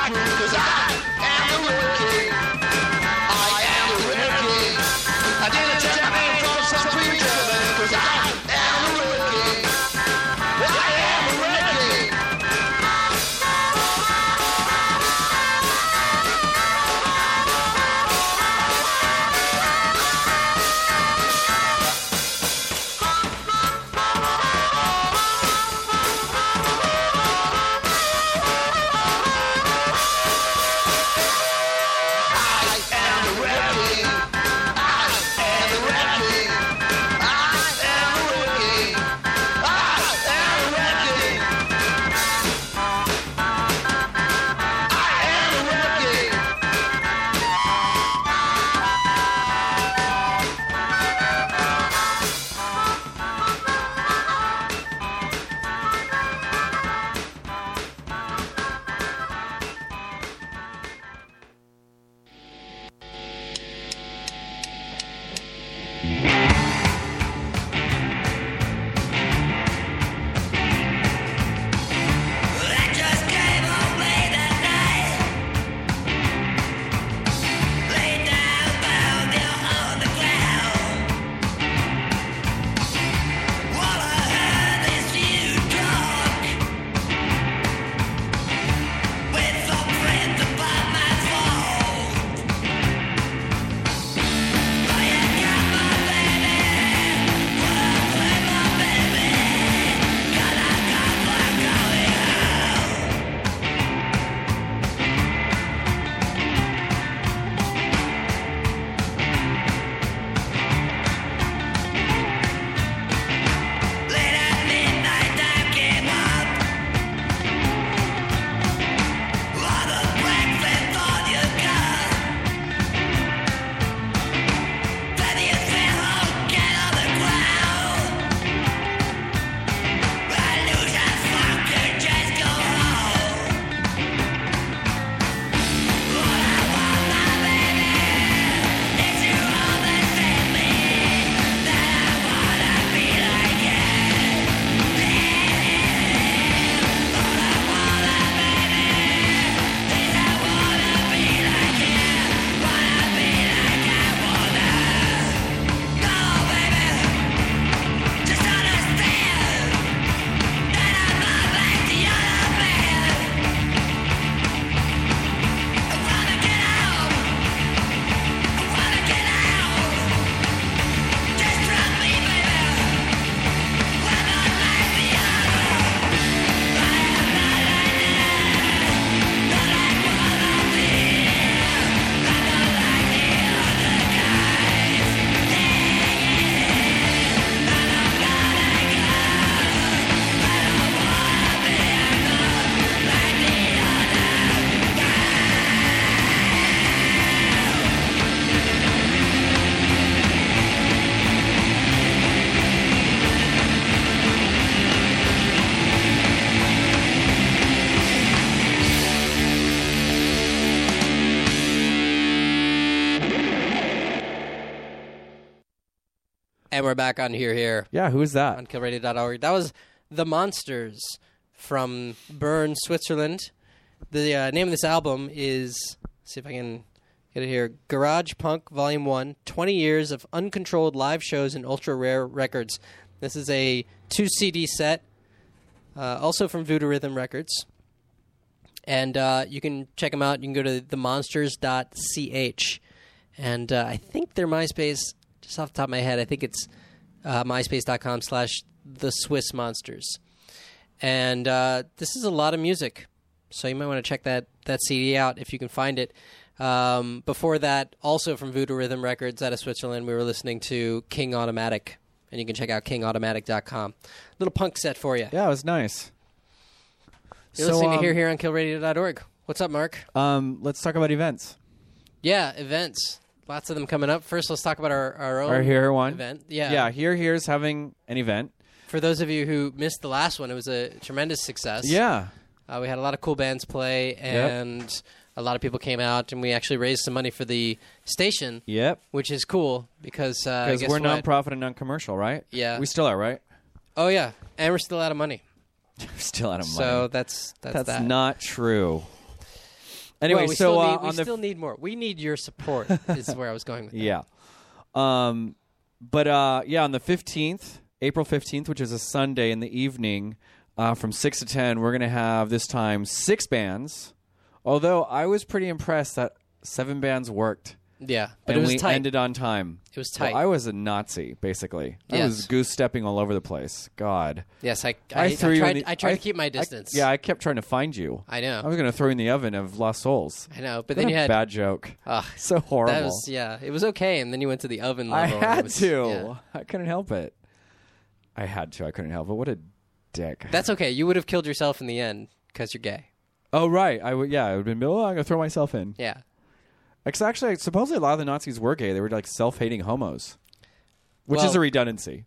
crew, 'cause I am the River King. I am the River King. I didn't take my name from some preacher, 'cause I am the River King. I am the River King. And we're back on Here Here Yeah, who is that? on kill radio dot org. That was The Monsters from Bern, Switzerland. The uh, name of this album is, let's see if I can get it here, Garage Punk Volume one, twenty years of uncontrolled live shows and ultra-rare records. This is a two C D set, uh, also from Voodoo Rhythm Records. And uh, you can check them out. You can go to the monsters dot c h. And uh, I think their MySpace, just off the top of my head, I think it's uh, myspace.com slash the Swiss Monsters. And uh, this is a lot of music, so you might want to check that, that C D out if you can find it. Um, before that, also from Voodoo Rhythm Records out of Switzerland, we were listening to King Automatic, and you can check out king automatic dot com. Little punk set for you. Yeah, it was nice. You're So, listening um, to Here Here on kill radio dot org. What's up, Mark? Um, let's talk about events. Yeah, events. Lots of them coming up. First, let's talk about our, our own Our Here one event. Yeah. Yeah, Here Here's having an event. For those of you who missed the last one, it was a tremendous success. Yeah. Uh, we had a lot of cool bands play, and yep. a lot of people came out, and we actually raised some money for the station. Yep. Which is cool because uh, Because we're what? non-profit and non-commercial, right? Yeah. We still are, right? Oh yeah, and we're still out of money. We're still out of money. So that's that's that's that. not true. Anyway, well, we so still, uh, need, we on the still need more. We need your support. Is where I was going with that. yeah, um, but uh, yeah, on the fifteenth, April fifteenth, which is a Sunday in the evening, uh, from six to ten, we're gonna have this time six bands. Although I was pretty impressed that seven bands worked. Yeah, but and it was we tight. ended on time. It was tight. Well, I was a Nazi, basically. I Yes. was goose stepping all over the place. God. yes, I I, I, threw you in tried. the- I tried I- to keep my I- distance. yeah, I kept trying to find you. I know. I was going to throw you in the oven of Lost Souls. I know. But What then a you had bad joke. Ugh, So horrible. that was yeah. It was okay, and then you went to the oven I level. and it had was- to. yeah. I couldn't help it. I had to. I couldn't help it. What a dick. That's okay. You would have killed yourself in the end because you're gay. oh, right. I would. Yeah, I would have been, oh, I'm going to throw myself in. Yeah. Because actually, supposedly a lot of the Nazis were gay. They were like self-hating homos, which Well- is a redundancy.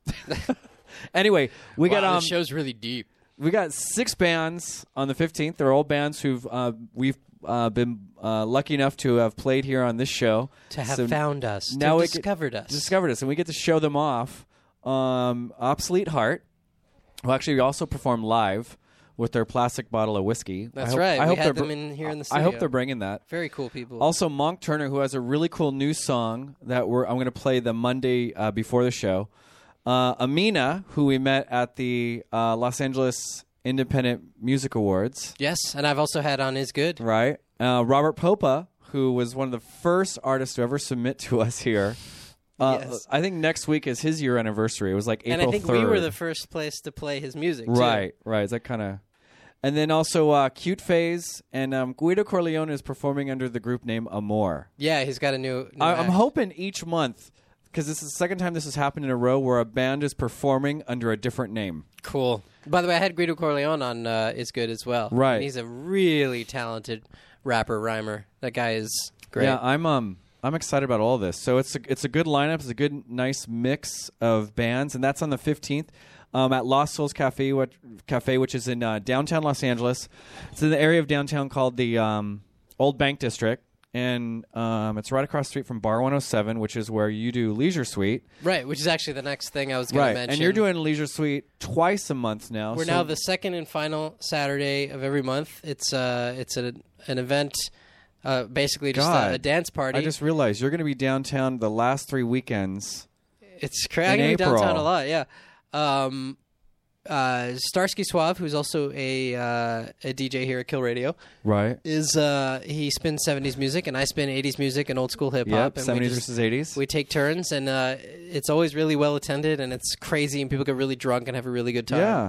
Anyway, we wow, got um, the show's really deep. we got six bands on the fifteenth. They're all bands who've uh, we've uh, been uh, lucky enough to have played here on this show. To have So found us, now to we get- discovered us. discovered us, and we get to show them off. Um, Obsolete Heart, who actually also perform live with their plastic bottle of whiskey. That's I hope, right. I We hope had they're them br- in here in the I hope studio. they're bringing that. Very cool people. Also, Monk Turner, who has a really cool new song that we're I'm going to play the Monday uh, before the show. Uh, Amina, who we met at the uh, Los Angeles Independent Music Awards, yes, and I've also had on Is Good. right? Uh, Robert Popa, who was one of the first artists to ever submit to us here. Uh, Yes. I think next week is his year anniversary. It was like April And I think third. we were the first place to play his music, too. Right, right. Is that kind of... And then also uh, Cute Phase, and um, Guido Corleone is performing under the group name Amor. Yeah, he's got a new. new I, I'm act. hoping each month, because this is the second time this has happened in a row, where a band is performing under a different name. Cool. By the way, I had Guido Corleone on uh, Is Good as well. Right. And he's a really talented rapper, rhymer. That guy is great. Yeah, I'm um I'm excited about all this. So it's a, it's a good lineup. It's a good, nice mix of bands, and that's on the fifteenth. Um, at Lost Souls Cafe, which, Cafe, which is in uh, downtown Los Angeles. It's in the area of downtown called the um, Old Bank District, and um, it's right across the street from Bar one oh seven, which is where you do Leisure Suite. Right, which is actually the next thing I was going Right, to mention. and you're doing Leisure Suite twice a month now. We're so- now the second and final Saturday of every month. It's uh, it's a, an event, uh, basically just God, a, a dance party. I just realized you're going to be downtown the last three weekends. It's crazy. in I'm gonna be April. downtown a lot. Yeah. Um, uh, Starsky Suave, who's also a uh, a D J here at Kill Radio, Right. is uh, he spins seventies music and I spin eighties music and old school hip hop. Yep, and seventies we just, versus eighties. We take turns, and uh, it's always really well attended, and it's crazy, and people get really drunk and have a really good time. Yeah.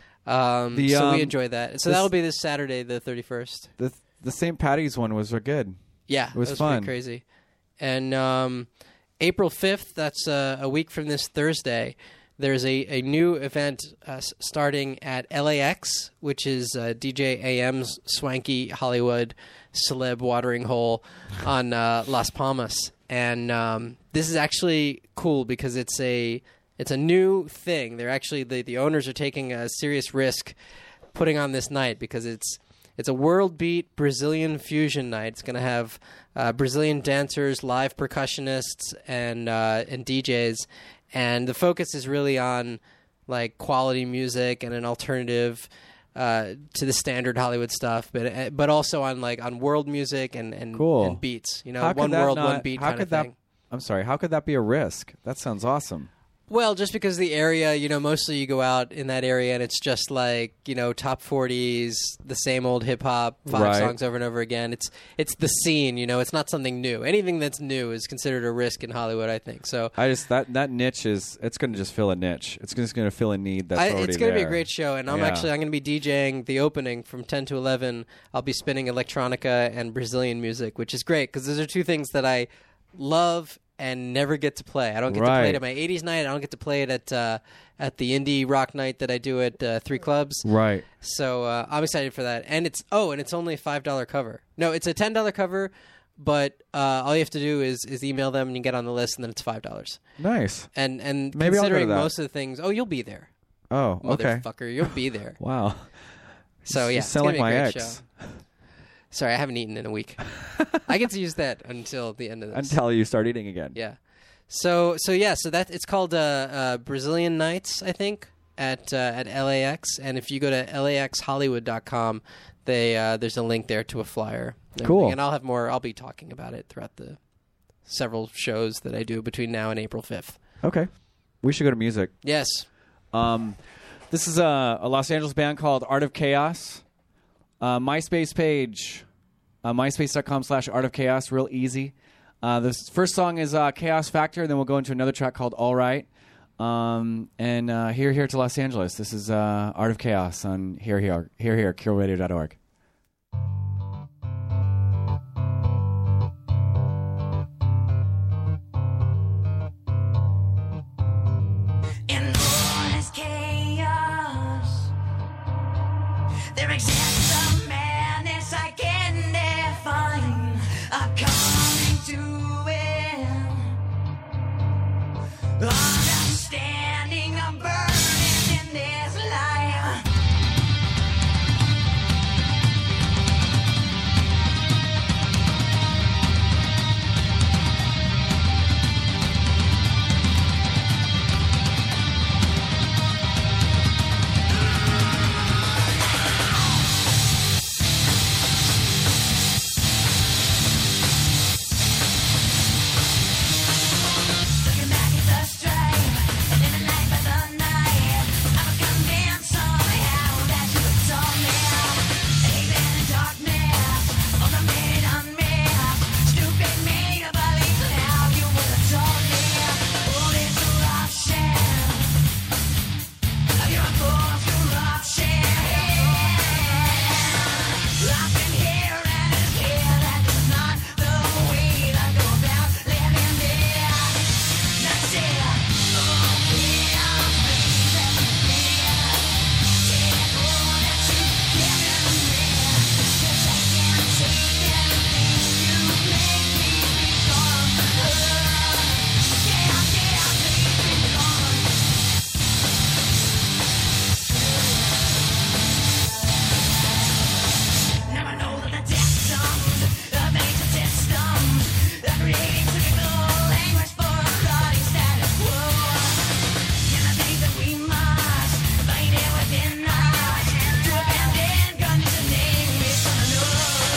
Um, The, so um, we enjoy that. So this- that'll be this Saturday, the thirty-first. The the Saint Patty's one was good. Yeah, It was that was fun. pretty crazy. And um, April fifth, that's uh, a week from this Thursday, there's a, a new event uh, s- starting at L A X, which is uh, D J A M's swanky Hollywood celeb watering hole on uh, Las Palmas. And um, this is actually cool because it's a it's a new thing. They're actually the, the owners are taking a serious risk putting on this night because it's it's a world beat Brazilian fusion night. It's going to have uh, Brazilian dancers, live percussionists, and uh, and D Js, and the focus is really on like quality music and an alternative uh, to the standard Hollywood stuff, but uh, but also on like on world music and and, Cool. and beats. You know, How could one that world, not- one beat how kind could of that, thing. I'm sorry. How could that be a risk? That sounds awesome. Well, just because the area, you know, mostly you go out in that area and it's just like, you know, top forties, the same old hip hop, five Right. songs over and over again. It's it's the scene, you know, it's not something new. Anything that's new is considered a risk in Hollywood, I think. So I just that that niche is it's going to just fill a niche. It's just going to fill a need that's I, already it's going to be a there. great show, and I'm Yeah. actually I'm going to be DJing the opening from ten to eleven. I'll be spinning electronica and Brazilian music, which is great because those are two things that I love and never get to play. I don't get to play Right. it at my eighties night. I don't get to play it at uh, at the indie rock night that I do at uh, Three Clubs. Right. So uh, I'm excited for that. And it's oh, and it's only a five dollar cover. No, it's a ten dollar cover, but uh, all you have to do is is email them and you get on the list, and then it's five dollars. Nice. And and Maybe I'll go to considering that. most of the things, oh, you'll be there, Oh, okay. motherfucker, you'll be there. Wow. So You yeah, sound it's like gonna my be a great ex. show. Sorry, I haven't eaten in a week. I get to use that until the end of this. Until you start eating again. Yeah. So so yeah, so that it's called uh, uh, Brazilian Nights, I think, at uh, at L A X. And if you go to L A X Hollywood dot com, they uh, there's a link there to a flyer. And Cool. everything. And I'll have more. I'll be talking about it throughout the several shows that I do between now and April fifth. Okay. We should go to music. Yes. Um, this is a, a Los Angeles band called Art of Chaos. Uh, MySpace page, uh, myspace.com slash Art of Chaos, real easy. Uh, this first song is uh, Chaos Factor, and then we'll go into another track called All Right. Um, and uh, here, here to Los Angeles. This is uh, Art of Chaos on Here, Here, Here, Here, Cure Radio dot org. In all this chaos, there exists a madness I can define. I'm coming to it, understanding I'm burning in this life. Looking back at the strife, living life by the night. I'm convinced somehow that you would tell me. Even in darkness, all the made unmissed. Stupid me to believe now you would have told me. All this corruption, you're a forced corruption. I've been here and it's clear that this is not the way to go about living there. That's it. Oh, yeah, please let me be. Take all that you've given me. 'Cause I can't take anything you make me become. Oh, yeah, yeah, please be gone. Now I know that the systems, the major systems, are creating typical language for a bloody status quo. And I think that we must find it within us to abandon conditioning we should know.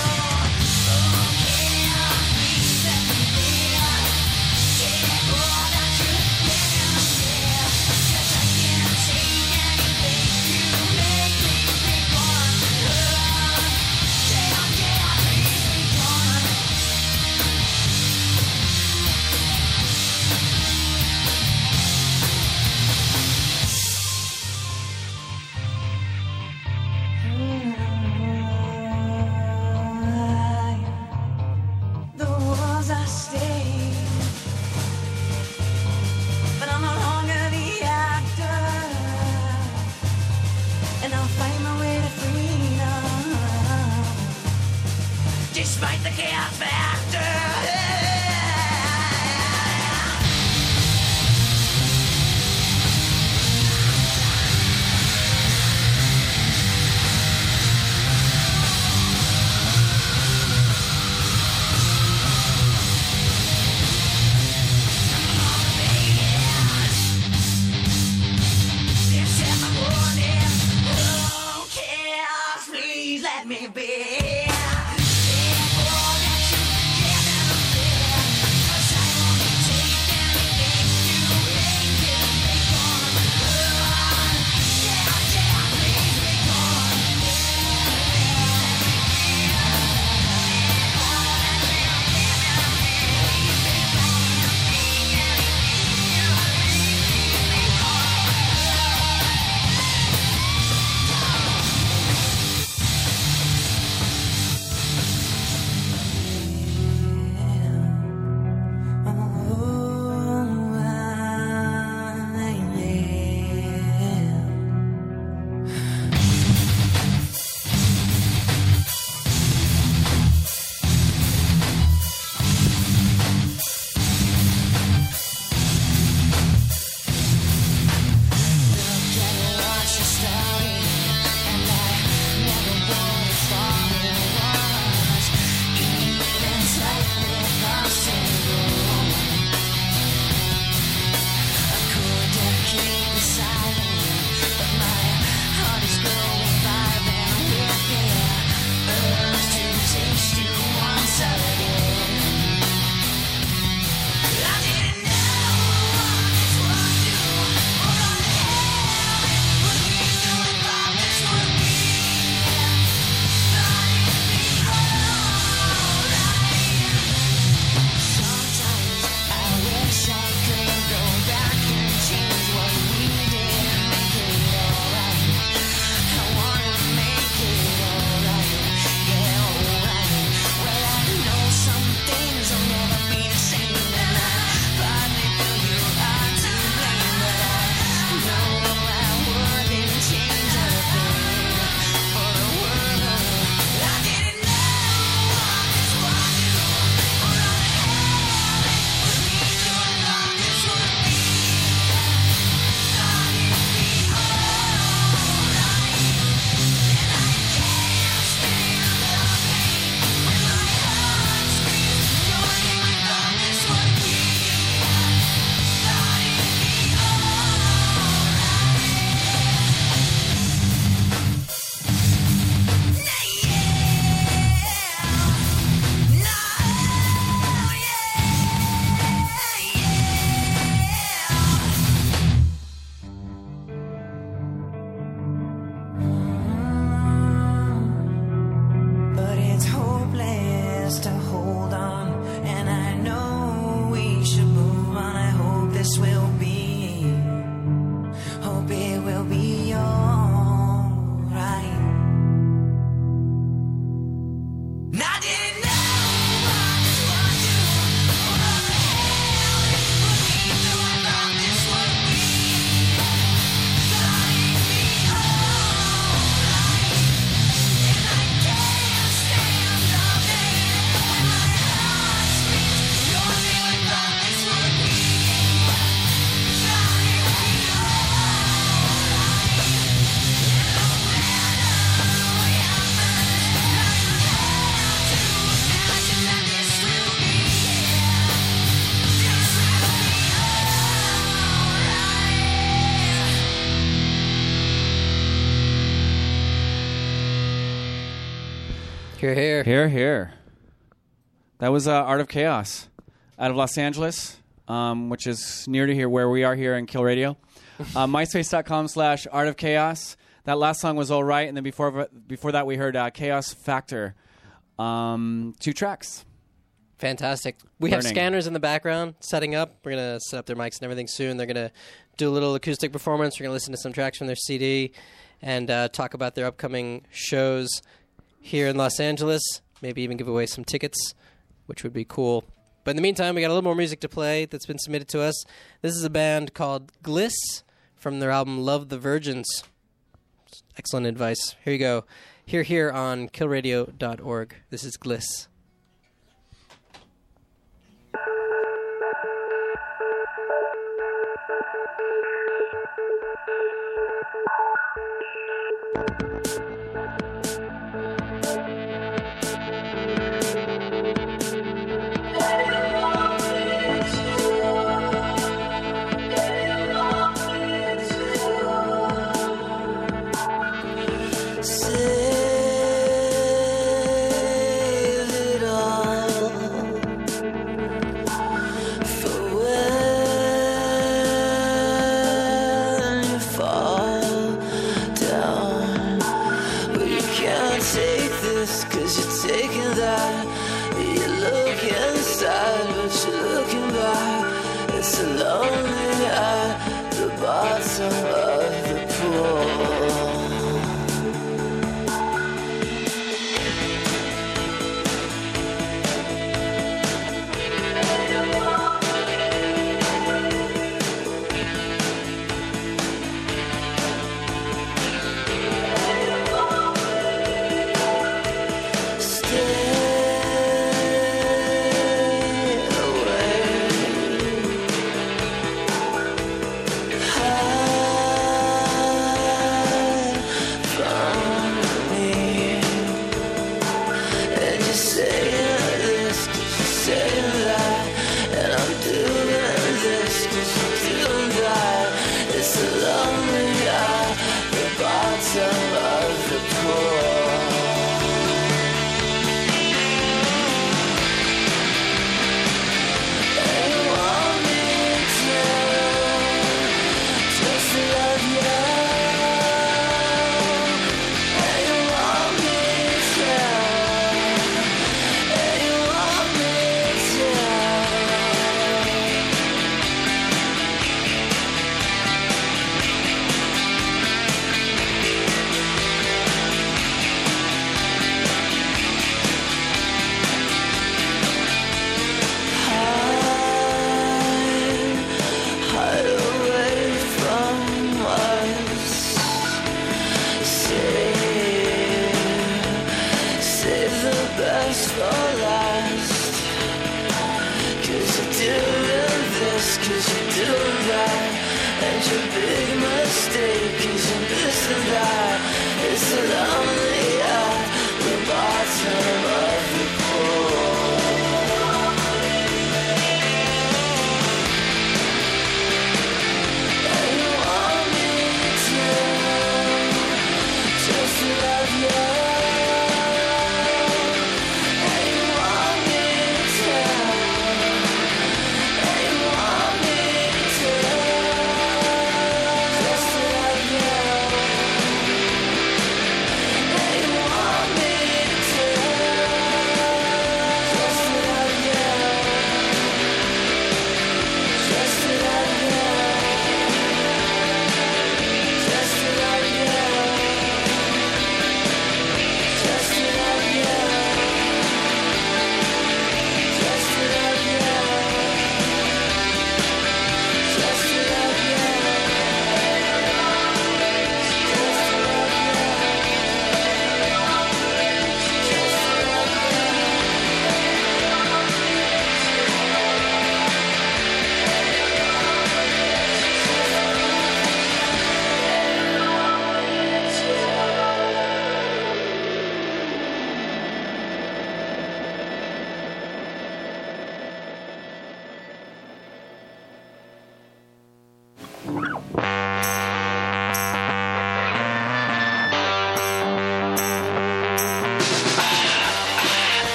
Okay, please let me be. Take all that you've given me. 'Cause I can't take anything you make me become. Oh, yeah, yeah, please be gone. The walls are staying, but I'm no longer the actor, and I'll find my way to freedom, despite the chaos factor. This is my warning. Oh, chaos, please let me be. Take all that you've given Here, here. Here, here. That was uh, Art of Chaos out of Los Angeles, um, which is near to here where we are here in Kill Radio. Uh, MySpace.com slash Art of Chaos. That last song was All Right, and then before before that we heard uh, Chaos Factor. Um, two tracks. Fantastic. We Burning. have scanners in the background setting up. We're going to set up their mics and everything soon. They're going to do a little acoustic performance. We're going to listen to some tracks from their C D and uh, talk about their upcoming shows here in Los Angeles. Maybe even give away some tickets, which would be cool. But in the meantime, we got a little more music to play that's been submitted to us. This is a band called Gliss from their album Love the Virgins. Excellent advice. Here you go. Here, here on kill radio dot org. This is Gliss. Save it all for when you fall down. Well, you can't take this 'cause you're taking that. You look inside, but you're looking back. It's lonely at the bottom of the pool.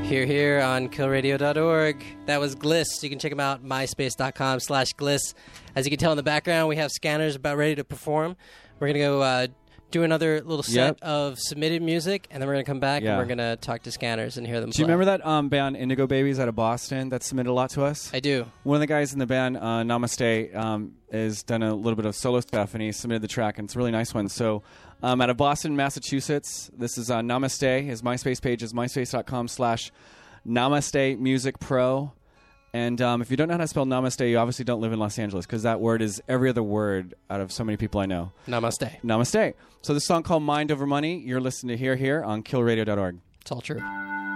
Here, here on kill radio dot org. That was Gliss. You can check them out, myspace.com slash Gliss. As you can tell in the background, we have Scanners about ready to perform. We're going to go uh, do another little set Yep. of submitted music, and then we're going to come back Yeah. and we're going to talk to Scanners and hear them Do you play. remember that um, band Indigo Babies out of Boston that submitted a lot to us? I do. One of the guys in the band, uh, Namaste, um, has done a little bit of solo stuff, and he submitted the track, and it's a really nice one. So um, out of Boston, Massachusetts, this is uh, Namaste. His MySpace page is myspace.com slash Namaste Music Pro. And um, if you don't know how to spell Namaste, you obviously don't live in Los Angeles, because that word is every other word out of so many people I know. Namaste. Namaste. So this song called Mind Over Money, you're listening to Here Here on kill radio dot org. It's all true.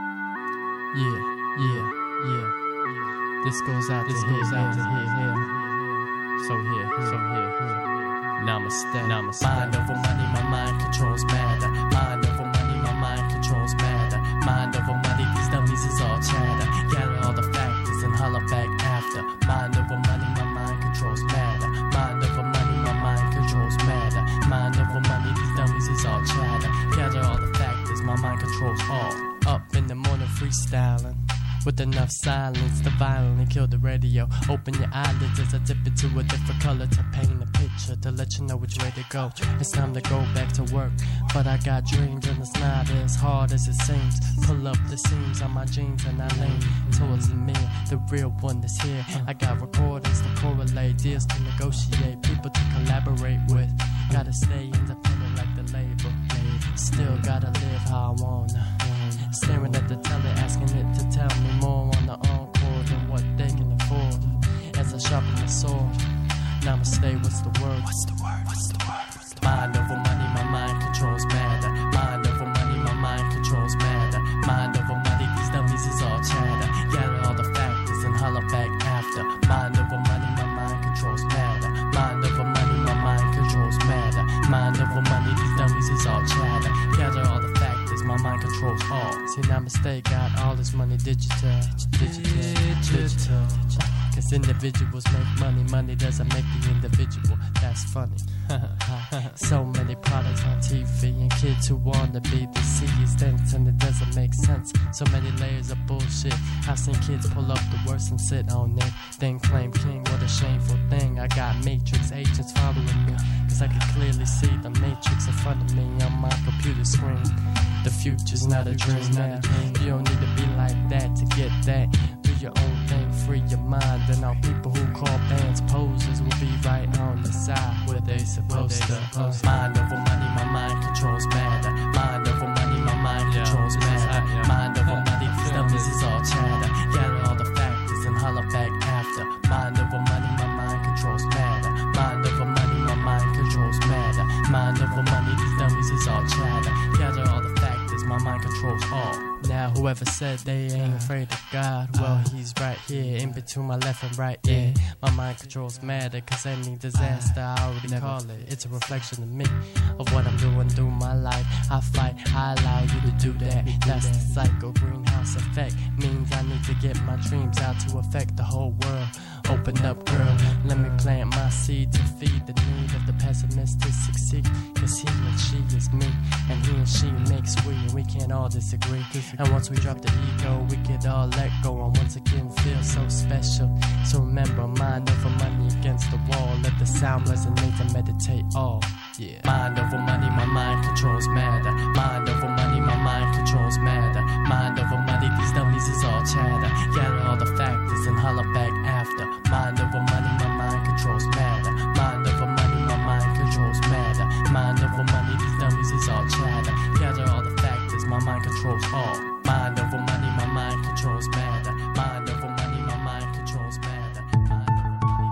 Yeah, yeah, yeah. This goes out to here, out to here, here. So here, so here, here. Namaste, namaste. Mind over money, my mind controls matter. Mind over money, my mind controls matter. Mind over money, these dummies is all chatter. Gather all the factors and holler back after. Mind over money, my mind controls matter. Mind over money, my mind controls matter. Mind over money, these dummies is all chatter. Gather all the factors, my mind controls all. Up in the morning freestyling. With enough silence to violently kill the radio. Open your eyelids as I dip into a different color to paint a picture, to let you know which way to go. It's time to go back to work, but I got dreams and it's not as hard as it seems. Pull up the seams on my jeans and I lean towards the mirror, the real one that's here. I got recordings to correlate, deals to negotiate, people to collaborate with. Gotta stay independent like the label. Still gotta live how I wanna. Staring at the telly, asking it to tell me more on the encore than what they can afford. As I sharpen the sword, Namaste, what's the word? What's the word? What's the word? What's the mind over money, my mind controls matter. Mind over money, my mind controls matter. Mind over money, these dummies is all chatter. Gather all the factors and holler back after. Mind over money, my mind controls matter. Mind over money, my mind controls matter. Mind over money, these dummies is all chatter. Gather all the factors, my mind controls all. See, Namaste got all this money digital, digital, digital. Cause individuals make money, money doesn't make the individual. That's funny. So many products on T V and kids who wanna be the C is dense and it doesn't make sense. So many layers of bullshit. I've seen kids pull up the worst and sit on it, then claim king. What a shameful thing. I got matrix agents following me, cause I can clearly see the matrix in front of me on my computer screen. The future's not a dream now. You don't need to be like that to get that. Do your own thing, free your mind. And all people who call bands posers will be right on the side where they supposed to. Mind over money, my mind controls matter. Mind over money, my mind controls matter. Mind over money, these numbers is all chatter. Gather all the factors and holler back after. Mind over money, my mind controls matter. Mind over money, my mind controls matter. Mind over money, these dummies is all chatter. Gather all the factors, my mind controls all. Now whoever said they ain't afraid of God, well he's right here in between my left and right ear. My mind controls matter, cause any disaster I already call it. It's a reflection of me, of what I'm doing through my life. I fight, I allow you to do that. That's the cycle, greenhouse effect. Means I need to get my dreams out to affect the whole world. Open up, girl, let me plant my seed to feed the need of the pessimist to succeed. Cause he and she is me, and he and she makes we, and we can't all disagree. And once we drop the ego, we could all let go and once again feel so special. So remember, mind over money against the wall. Let the sound resonate and meditate all. Yeah. Mind over money, my mind controls matter. Mind over money, my mind controls matter. Mind over money, these dummies is all chatter. Gather all the factors and holler back after. Mind over money, my mind controls matter. Mind over money, my mind controls matter. Mind over money, these dummies is all chatter. Gather all the factors, my mind controls all. Mind over money, my mind controls matter. Mind over money, my mind controls matter. Mind over money,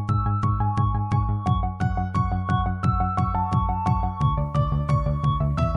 these dummies is all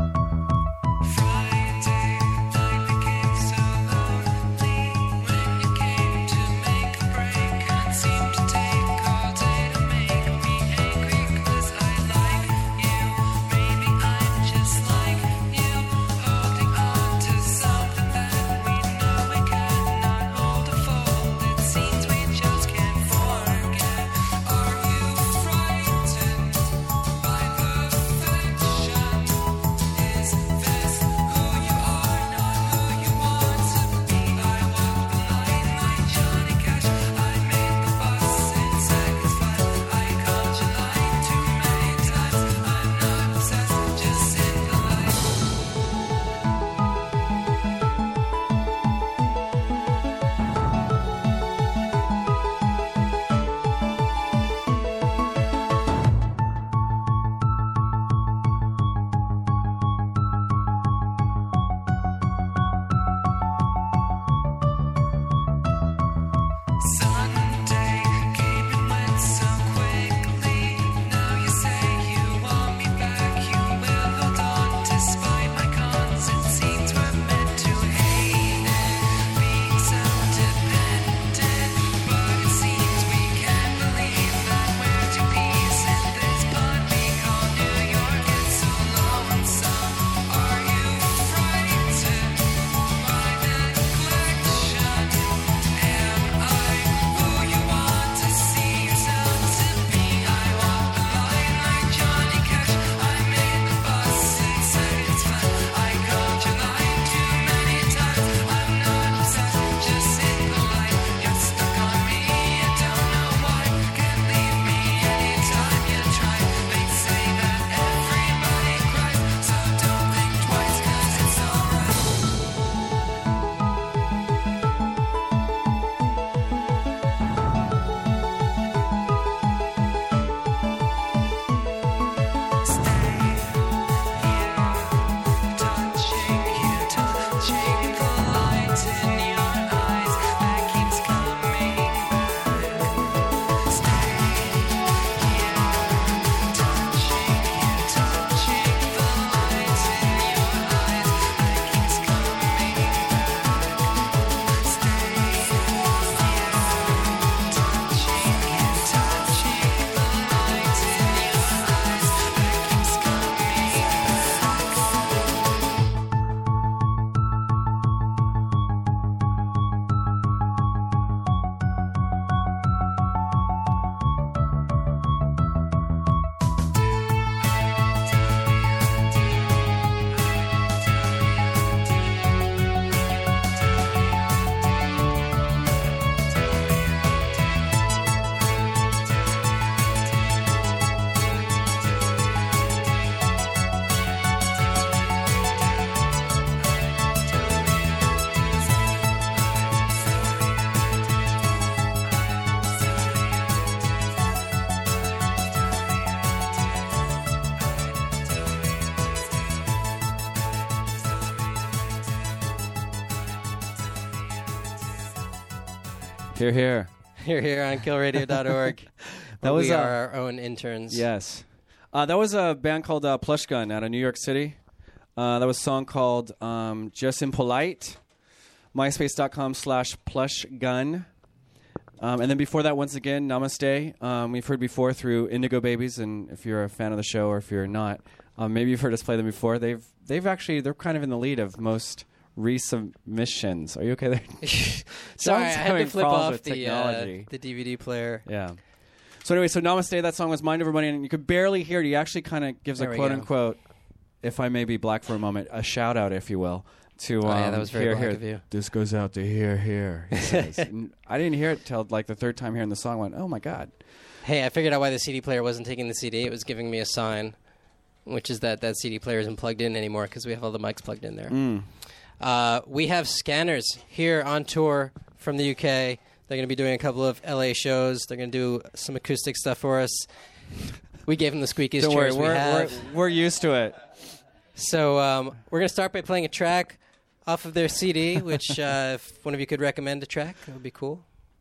Here, here. Here, here on kill radio dot org. That was we uh, are our own interns. Yes. Uh, that was a band called uh, Plush Gun out of New York City. Uh, that was a song called um, Just Impolite. MySpace.com slash Plush Gun. Um, and then before that, once again, Namaste. Um, we've heard before through Indigo Babies, and if you're a fan of the show or if you're not, um, maybe you've heard us play them before. They've they've actually they're kind of in the lead of most resubmissions. Are you okay there? Sorry, I Someone's had having to flip problems off with the uh, technology. the D V D player. Yeah. So anyway, so Namaste, that song was Mind Over Money, and you could barely hear it. He actually kind of gives There a we quote go. unquote, if I may be black for a moment, a shout out, if you will, to um, Oh, yeah, that was very here, black here. of you. This goes out to here, here. He says. And I didn't hear it till like the third time hearing the song. I went, oh my god. Hey, I figured out why the C D player wasn't taking the C D. It was giving me a sign, which is that that C D player isn't plugged in anymore because we have all the mics plugged in there. Mm. Uh, we have Scanners here on tour from the U K. They're going to be doing a couple of L A shows. They're going to do some acoustic stuff for us. We gave them the squeakiest Don't worry, chairs we we're, have. we're we're used to it. So um, we're going to start by playing a track off of their C D, which uh, if one of you could recommend a track, that would be cool.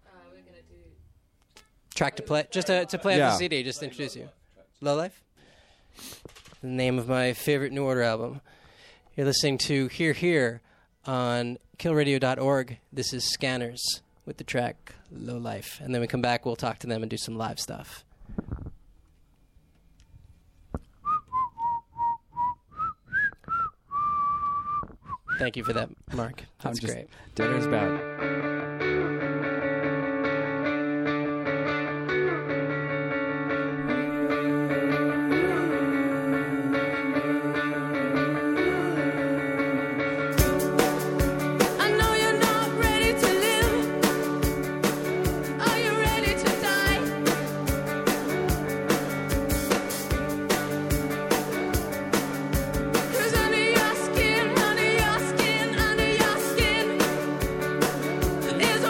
Track to play, just to, to play off Yeah. the C D, just to introduce you. Low Life? The name of my favorite New Order album. You're listening to Here Here on kill radio dot org. This is Scanners with the track Low Life. And then we come back, we'll talk to them and do some live stuff. Thank you for that, Mark. I'm That's just, great. Dinner's bad. I know you're not ready to live. Are you ready to die? 'Cause under your skin, under your skin, under your skin is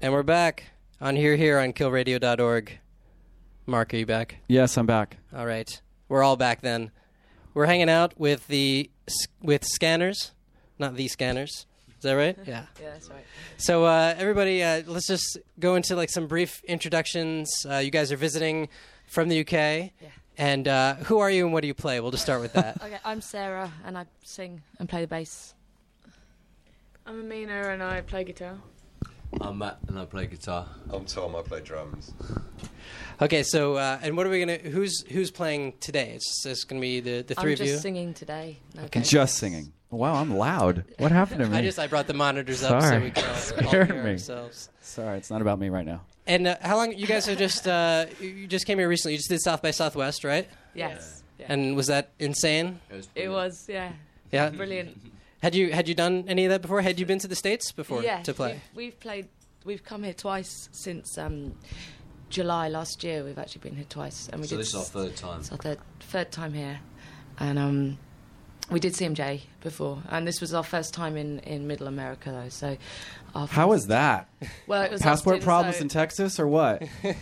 And we're back on Here Here on kill radio dot org. Mark, are you back? Yes, I'm back. All right. We're all back then. We're hanging out with the with scanners, not the scanners. Is that right? Yeah. Yeah, that's right. So uh, everybody, uh, let's just go into like some brief introductions. Uh, you guys are visiting from the U K. Yeah. And uh, who are you and what do you play? We'll just start with that. Okay, I'm Sarah, and I sing and play the bass. I'm Amina and I play guitar. I'm Matt and I play guitar. I'm Tom, I play drums. Okay, so uh, and what are we gonna? Who's who's playing today? It's just gonna be the, the three I'm of just you. singing today. No Okay. bass. Just singing. Wow, I'm loud. What happened to me? I just I brought the monitors up Sorry. so we can all, all Scared hear me. ourselves. Sorry, it's not about me right now. And uh, how long you guys are just uh, you just came here recently? You just did South by Southwest, right? Yes. Yeah. And was that insane? It was, yeah. Yeah. Brilliant. Had you had you done any of that before? Had you been to the States before Yes, to play? We've, we've played. We've come here twice since um, July last year. We've actually been here twice, and we So did. this is our third time. It's our third third time here, and um, we did C M J before, and this was our first time in, in Middle America though. So, our How was that? Well, it was Passport Austin, problems so in Texas or what?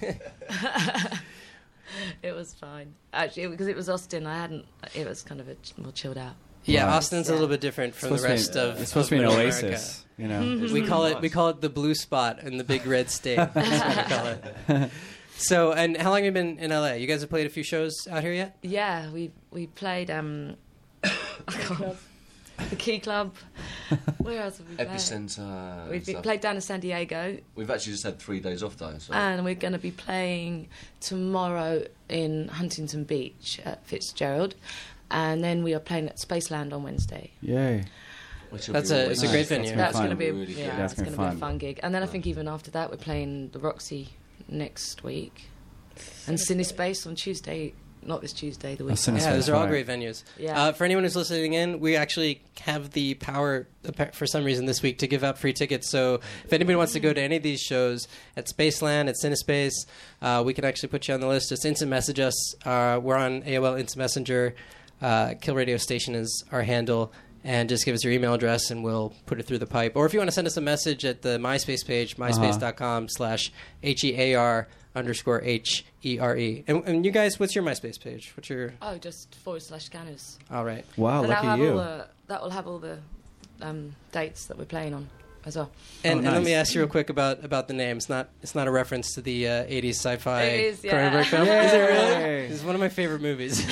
it was fine actually because it was Austin. I hadn't. It was kind of a ch- more chilled out. Yeah, Right. Austin's a little bit different from the Supposed to be- rest of. It's supposed of to be an Middle oasis, you know. America. We call it we call it the blue spot in the big red state. That's what we call it. So, and how long have you been in L A? You guys have played a few shows out here yet? Yeah, we we played um, the Key Club. Where else have we played? Epicenter. We've stuff. played down in San Diego, We've actually just had three days off though. So. and we're going to be playing tomorrow in Huntington Beach at Fitzgerald, and then we are playing at Spaceland on Wednesday. Yay. Which will That's be a- really it's a nice. great venue. That's That's fun. going to be a, Really good. yeah, That's it's gonna going be to be a fun. fun gig. And then I think even after that we're playing the Roxy next week, and Cinespace on Tuesday. Not this Tuesday, the week. Cinespace. Yeah, those are all right. great venues. Yeah. Uh, for anyone who's listening in, we actually have the power, for some reason, this week to give out free tickets. So if anybody wants to go to any of these shows at Spaceland, at Cinespace, uh, we can actually put you on the list. Just instant message us. Uh, we're on A O L Instant Messenger. Uh, Kill Radio Station is our handle. And just give us your email address, and we'll put it through the pipe. Or if you want to send us a message at the MySpace page, myspace.com slash H-E-A-R underscore H-E-R-E. And, and you guys, what's your MySpace page? What's your... Oh, just forward slash scanners. All right. Wow, And lucky that'll have you. All the, that will have all the um, dates that we're playing on as well. And, Oh, and let nice. me ask you real quick about, about the name. It's not it's not a reference to the uh, eighties sci-fi It is, yeah. Cronenberg film. Is it Yay. really? It's one of my favorite movies.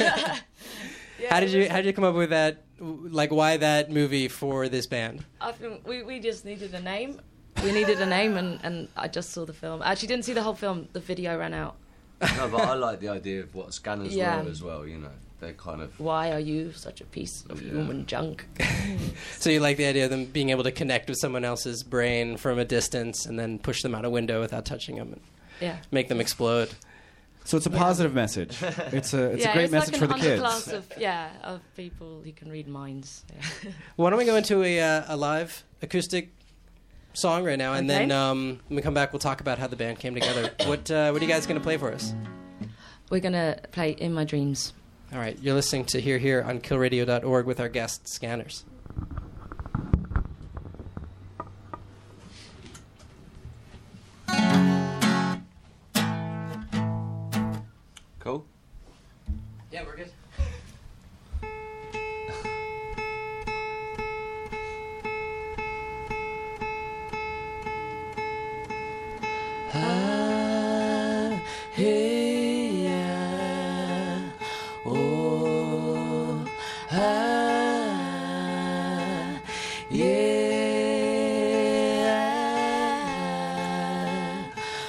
how did you how did you come up with that? Like, why that movie for this band? I think we, we just needed a name. We needed a name, and, and I just saw the film. I actually didn't see the whole film. The video ran out. No, but I like the idea of what scanners Yeah. were as well. You know, they're kind of. Why are you such a piece of human junk? So you like the idea of them being able to connect with someone else's brain from a distance and then push them out a window without touching them and Yeah. make them explode. So it's a positive message. It's a it's yeah, a great it's message like for an the kids. underclass of yeah of people who can read minds. Yeah. Why don't we go into a uh, a live acoustic song right now, and Okay. then um, when we come back, we'll talk about how the band came together. What uh, what are you guys going to play for us? We're gonna play "In My Dreams." All right, you're listening to Here Here on kill radio dot org with our guest Scanners. Cool. Yeah, we're good. Hey, yeah. Oh, ah, yeah.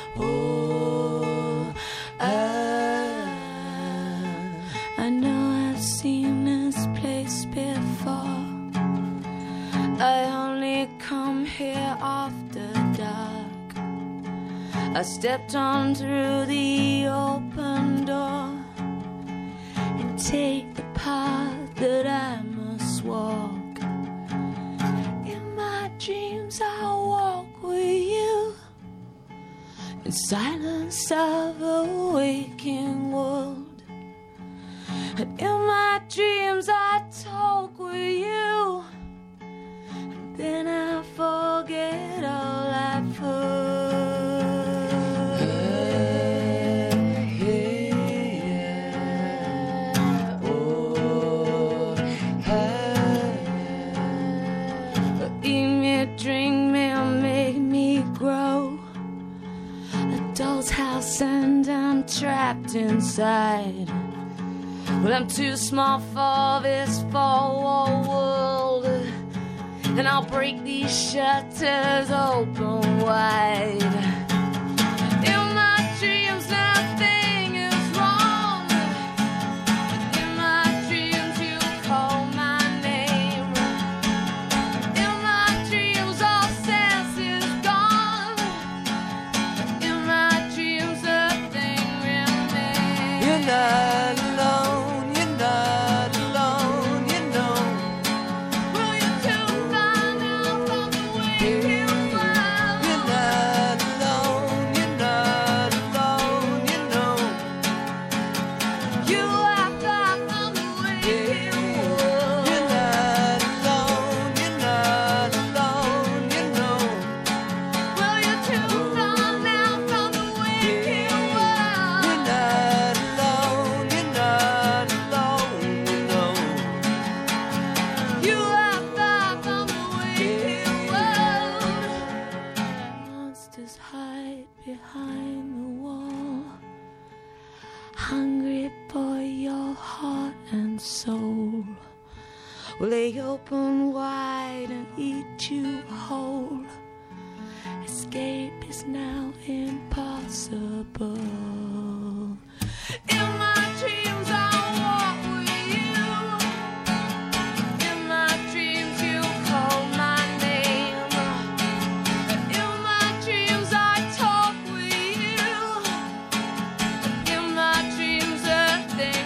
Oh, ah. I know I've seen this place before. I only come here after dark. I stepped on through the open door and take the path that I must walk. In my dreams I walk with you in silence of a waking world. And in my dreams I talk with you, and then I forget all I've heard. trapped inside. Well, I'm too small for this four-wall world, and I'll break these shutters open wide. In my dreams, nothing is wrong. In my dreams, you call my name. In my dreams, all sense is gone. In my dreams, nothing remains. You're not alone, you're not alone, you know. Will you too find out from the way you are? You're not alone, you're not alone, you know. You are far from the way you are. You're not alone, you're not alone, you know. Will you too find out from the way you are? You're not alone, you're not alone, you know. You are far from the way you are. Monsters hide behind the wall, hungry for your heart and soul. Will they open wide and eat you whole? Escape is now impossible. In my dreams, I walk with you. In my dreams, you call my name. In my dreams, I talk with you. In my dreams, nothing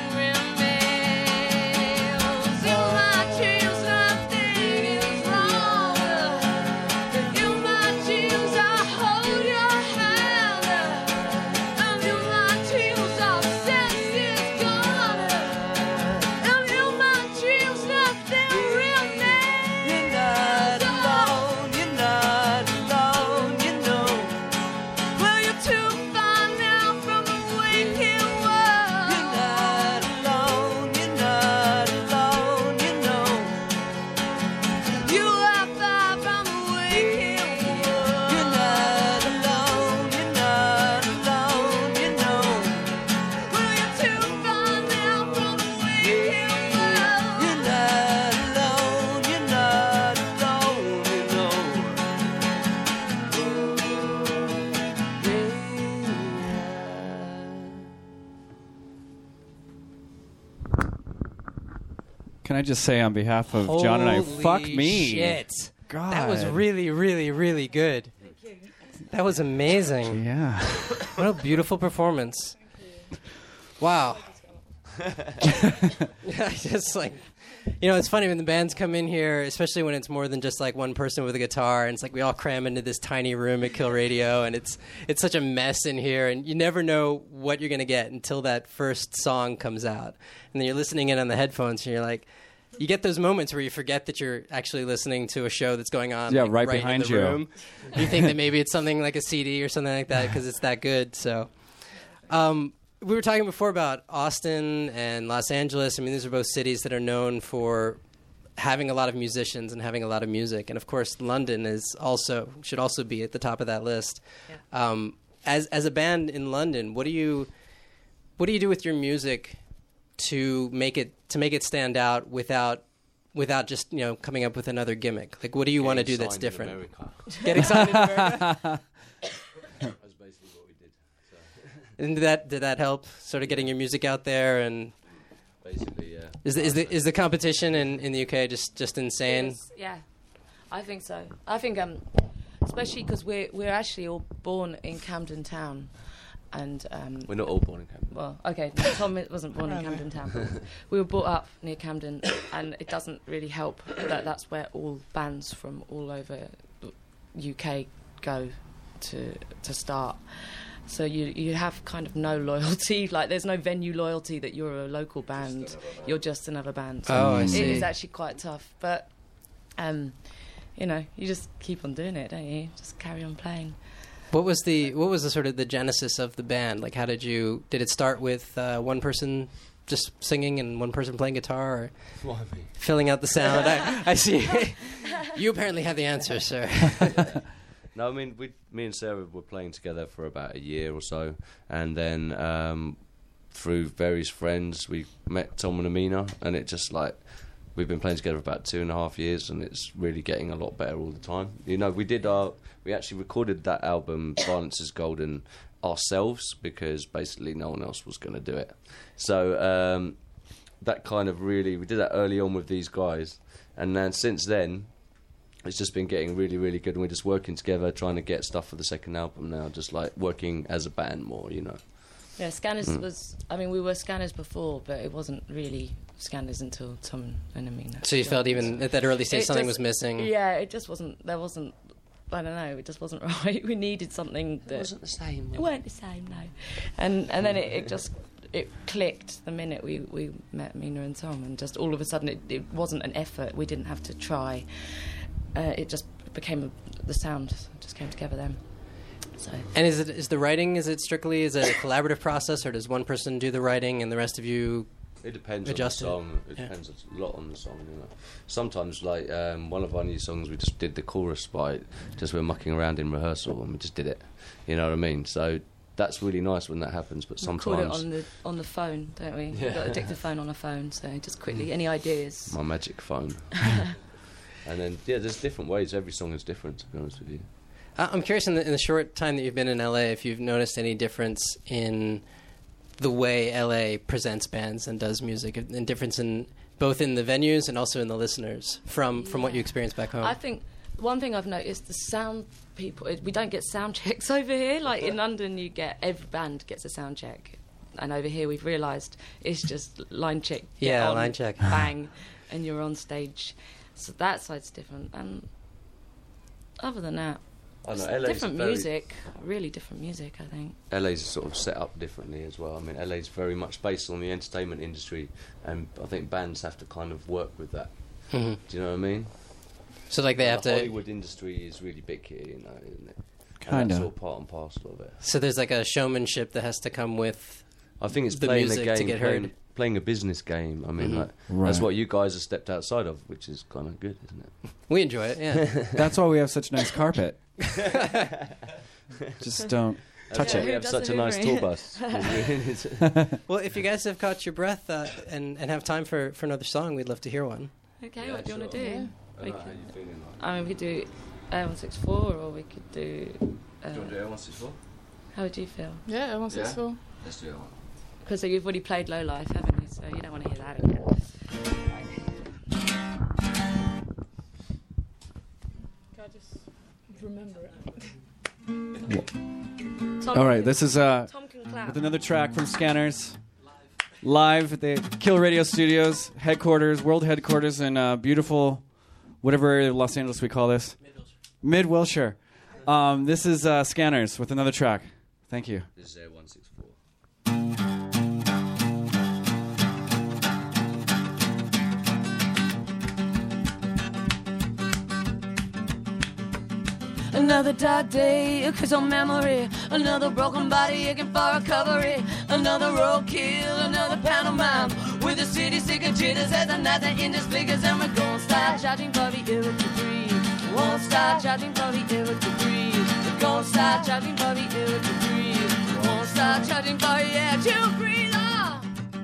remains. In my dreams, nothing is wrong. In my dreams, I hold your hand. And in my dreams, all sense is gone. And in my dreams, nothing remains. You're not alone, you're not alone, you know. Will you too find out from the way you are? You're not alone, you're not alone, you know. You are far from the way you are. You're not alone, you're not alone, you know. Will you too find out from the way you are? You're not alone, you're not alone, you know. Can I just say on behalf of John and I, Holy fuck me. Shit. God. That was really, really, really good. That was amazing. Yeah. What a beautiful performance. Wow. Yeah, just like, you know, it's funny when the bands come in here, especially when it's more than just like one person with a guitar, and it's like we all cram into this tiny room at Kill Radio, and it's it's such a mess in here, and you never know what you're going to get until that first song comes out. And then you're listening in on the headphones, and you're like, you get those moments where you forget that you're actually listening to a show that's going on Yeah, like, right right behind in the you. room. You think that maybe it's something like a C D or something like that because it's that good. So, um, we were talking before about Austin and Los Angeles. I mean, these are both cities that are known for having a lot of musicians and having a lot of music. And of course, London is also should also be at the top of that list. Yeah. Um, as as a band in London, what do you what do you do with your music to make it to make it stand out without without just, you know, coming up with another gimmick? Like, what do you want to do that's different? America. Get excited in America. That's basically what we did. So And did that did that help sort of getting your music out there? And basically, yeah. is the is the is the competition in, in the U K just, just insane? Yes, yeah, I think so. I think, um, especially because we're we're actually all born in Camden Town, and um, We're not all born in Camden. well, okay, Tom wasn't born in Camden Town, but we were brought up near Camden, and it doesn't really help that that's where all bands from all over the U K go to to start. So you you have kind of no loyalty. Like, there's no venue loyalty that you're a local band. You're just another band. So Oh, I it see. is actually quite tough. But, um, you know, you just keep on doing it, don't you? Just carry on playing. What was the what was the sort of the genesis of the band? Like, how did you did it start with uh, one person just singing and one person playing guitar, or Why me? filling out the sound? I, I see. You apparently have the answer, sir. No, I mean, we, me and Sarah were playing together for about a year or so, and then um, through various friends. We met Tom and Amina, and it just like we've been playing together for about two and a half years, and it's really getting a lot better all the time. You know, we did our we actually recorded that album Violence is Golden ourselves because basically no one else was going to do it. So um, that kind of really we did that early on with these guys, and then since then it's just been getting really, really good, and we're just working together, trying to get stuff for the second album now, just like working as a band more, you know. Yeah, Scanners Mm. was. I mean, we were Scanners before, but it wasn't really Scanners until Tom and Amina. So you felt even at that early stage It something just- was missing. Yeah, it just wasn't. There wasn't. I don't know. It just wasn't right. We needed something that It wasn't the same. It weren't the same, no. And and then it, it just it clicked the minute we, we met Mina and Tom, and just all of a sudden it, it wasn't an effort. We didn't have to try. Uh, it just became a, the sound just came together then. So. And is it is the writing? Is it strictly is it a collaborative process, or does one person do the writing and the rest of you? It depends adjust on the it? song. It Yeah. depends a lot on the song. You know, sometimes like um, one of our new songs, we just did the chorus by just we we're mucking around in rehearsal and we just did it. You know what I mean? So that's really nice when that happens. But We record sometimes it on the on the phone, don't we? Yeah. We've got a dictaphone on a phone, so just quickly, any ideas? my magic phone. And then yeah, there's different ways. Every song is different. To be honest with you. I- I'm curious in the, in the short time that you've been in L A, if you've noticed any difference in the way L A presents bands and does music, and difference in both in the venues and also in the listeners from from what you experience back home. I think one thing I've noticed, the sound people, we don't get sound checks over here. Like in London, you get, every band gets a sound check. And over here, we've realised it's just line check. get Yeah, on, line check. Bang, and you're on stage. So that side's different. And other than that, I know, it's L A's different very- music, really different music, I think. L A's sort of set up differently as well. I mean, L A's very much based on the entertainment industry, and I think bands have to kind of work with that. Mhm. Do you know what I mean? So like they Well, have the to. Hollywood industry is really big here, you know, isn't it? And Kinda. that's all part and parcel of it. So there's like a showmanship that has to come with. I think it's the playing music a game, to get playing, heard. playing a business game. I mean, Mhm. like Right. that's what you guys have stepped outside of, which is kind of good, isn't it? We enjoy it, yeah. That's why we have such nice carpet. Just don't touch That's why it. we have such a nice tour bus. Well, if you guys have caught your breath uh, and and have time for, for another song, we'd love to hear one. Okay, Yeah, what do you want to sure. do? I We don't know how could, you feeling. Like. I mean, we could do Air one sixty-four, or we could do. Uh, Do you want to do L one sixty-four? how would you feel? Yeah, I want Yeah. to swell. Let's do it. One. Because you've already played Low Life, haven't you? So you don't want to hear that again. Can I just remember it? Tom All right, can- this is uh, Tom can clap. with another track from Scanners, live at the Kill Radio Studios headquarters, world headquarters in uh, beautiful, whatever area of Los Angeles we call this, Mid Wilshire. Um, this is uh, Scanners with another track. Thank you. This is L one sixty-four. Another dark day, a crystal memory. Another broken body aching for recovery. Another roadkill, another pantomime. With the city sick of jitters as the night that endless figures. And we're gonna start charging for the air to breathe. Won't start charging for the air to breathe. We're gonna start charging for the air to breathe. Won't start charging for the air to breathe. Oh.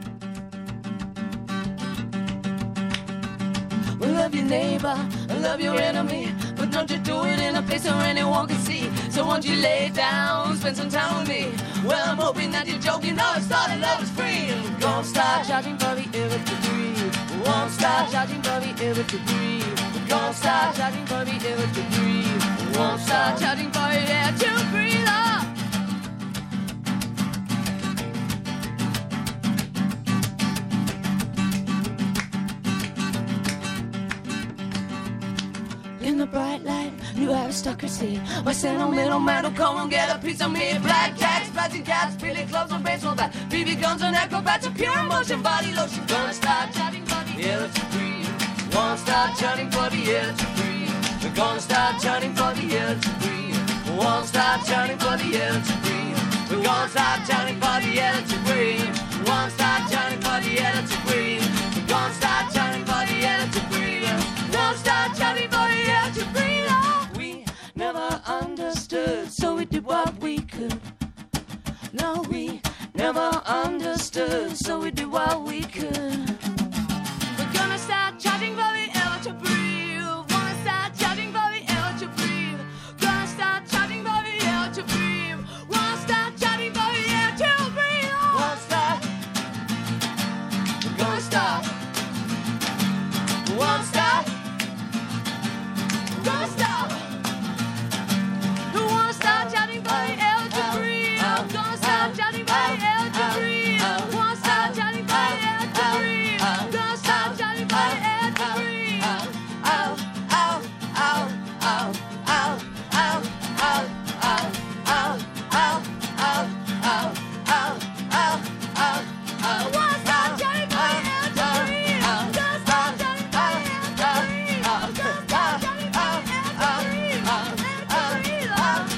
Well, love your neighbor, love your enemy, but don't you do it in a place where anyone can see. So won't you lay down, spend some time with me? Well, I'm hoping that you're joking, no, it's not love is free. We're gonna start charging for the air to breathe. We won't start charging for the air to breathe. We're gonna start charging for the air to breathe. We won't start charging for the air to breathe. Oh. In the bright light, new aristocracy. My sentimental man will come and get a piece of me. Black cats, flashing cats, billy clubs and baseball bats, B B guns and acrobats, a pure emotion, body lotion. Gonna start chatting for the air to breathe. Won't start chatting for the air to breathe. We're gonna start chatting for the air to breathe. Won't start chatting for the air to breathe. We're gonna start chatting for the air to breathe. Won't start chatting for the air to breathe. We're gonna start chatting for the air to breathe. Won't start chatting for the air to breathe. Oh. We never understood, so we did what we could. No, we never understood, good, so we did what we could. We're gonna start charging for the air to breathe. Wanna start charging for the air to breathe. Gonna start charging for the air to breathe. Wanna start charging for the air to breathe. Wanna start. We're gonna start. Wanna start. We're gonna start. Who wanna start charging for the air to breathe? Gonna start charging for the air to breathe. Wanna start charging for the air to breathe. Gonna start charging for the air to breathe. Ow, ow, ow, ow, ow, ow, ow, ow, ow, ow, ow, ow, ow, ow, ow, ow. Wanna start charging for the air to breathe. Gonna start charging for the air to breathe. Gonna start charging for the air to breathe. Air to breathe.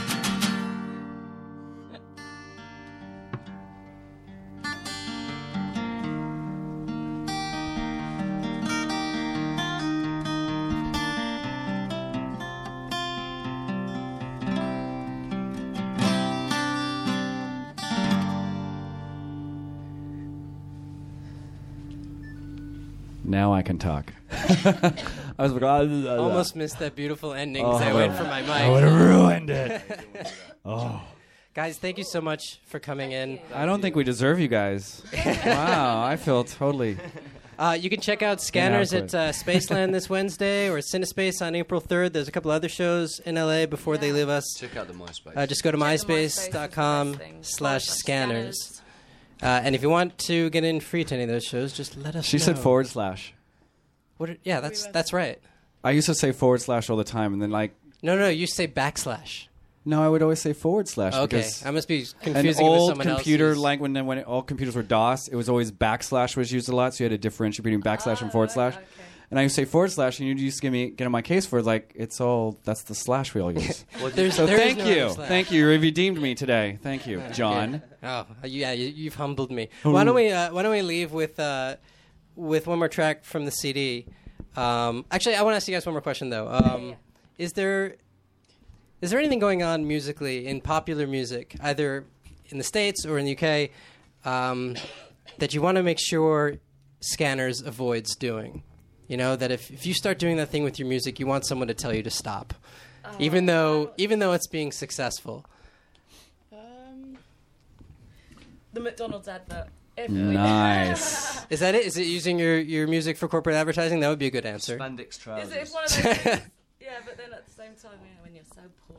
Now I can talk. I was like, oh, Almost missed that beautiful ending Oh, as I I went would- for my mic. I would have ruined it. Oh, Guys, thank you so much for coming in. I don't think we deserve you guys. Wow, I feel totally. Uh, you can check out Scanners Yeah, at uh, Spaceland this Wednesday or Cinespace on April third. There's a couple other shows in L A before they leave us. Check out the MySpace. Uh, just go to Check the myspace.com MySpace thing. slash Slash scanners. Uh, and if you want to get in free to any of those shows, just let us She know. said forward slash. What are- yeah, that's that's right. I used to say forward slash all the time, and then like, No, no, you say backslash. no, I would always say forward slash. Okay, because I must be an confusing it with old someone computer, else's. like when when it, all computers were DOS, it was always backslash was used a lot, so you had to differentiate between backslash and forward slash. And I used to say forward slash, and you used to give me get on my case for it, like it's all that's the slash we all use. There's, So there is thank no you, other slash. thank you, you redeemed me today. Thank you, John. Oh, yeah, you, you've humbled me. Why don't we uh, Why don't we leave with uh, with one more track from the C D? Um, actually, I want to ask you guys one more question though. Um, Is there is there anything going on musically in popular music, either in the States or in the U K, um, that you want to make sure Scanners avoids doing? You know, that if, if you start doing that thing with your music, you want someone to tell you to stop, even though even though it's being successful. Um, the McDonald's advert. Nice. Is that it? Is it using your, your music for corporate advertising? That would be a good answer. Spandex trousers. Is it one of those things? Yeah, but then at the same time, you know, when you're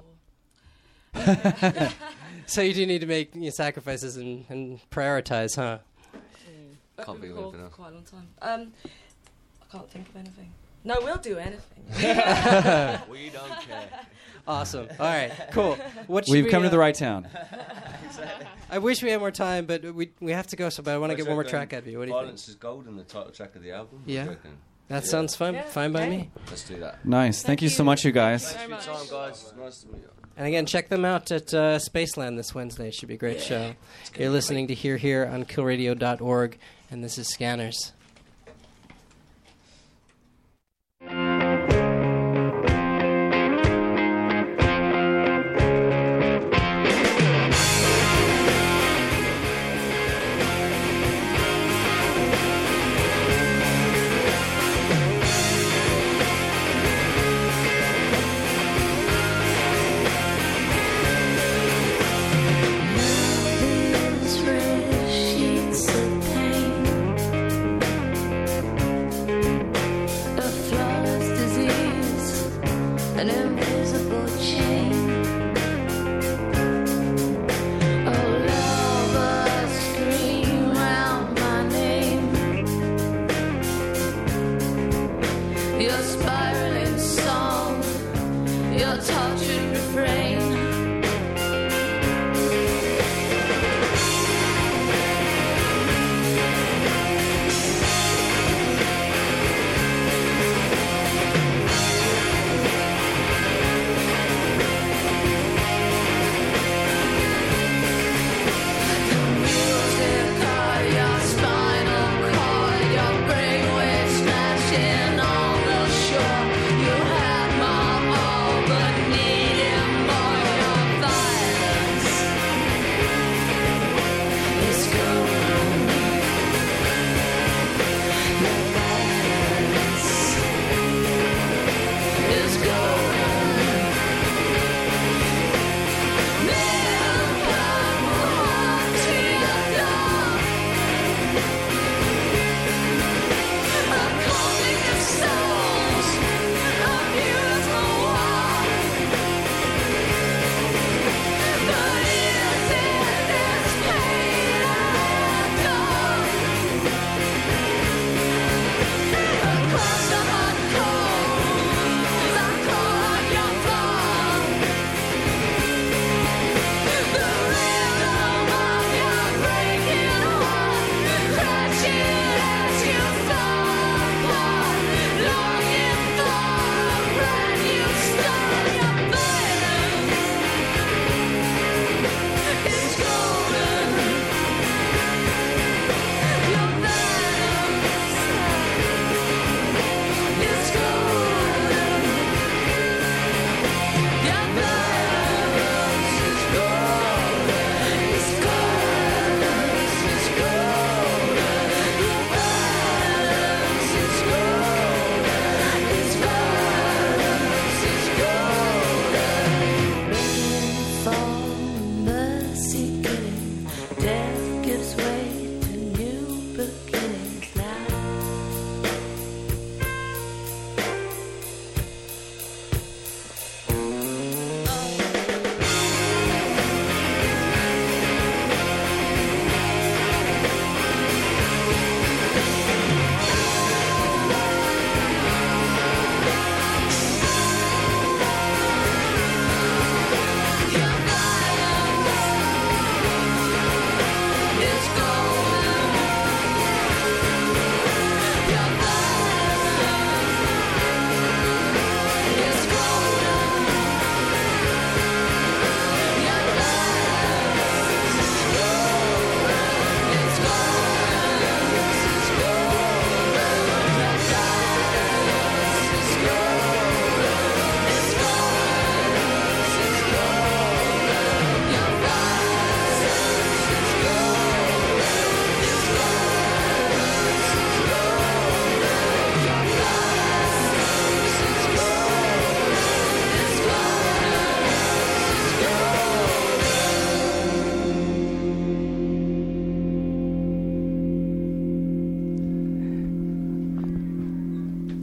so poor. So you do need to make you know, sacrifices and, and prioritize, huh? But Can't we've think of been anything poor else. for quite a long time. Um, I can't think of anything. No, we'll do anything. We don't care. Awesome. All right, cool. What should We've we, come to uh, the right town. I wish we had more time, but we we have to go. So, but I want to get one more track out of you. What do you think? Violence is Gold and the title track of the album. What Yeah. do you reckon? That Yeah. sounds fun. Yeah, Fine by okay. me. Let's do that. Nice. Thank, you so much, you guys. Very much. Time, guys. Nice to meet you. And again, check them out at uh, Spaceland this Wednesday. It should be a great show. You're listening to Hear Here on kill radio dot org, and this is Scanners. These red sheets of pain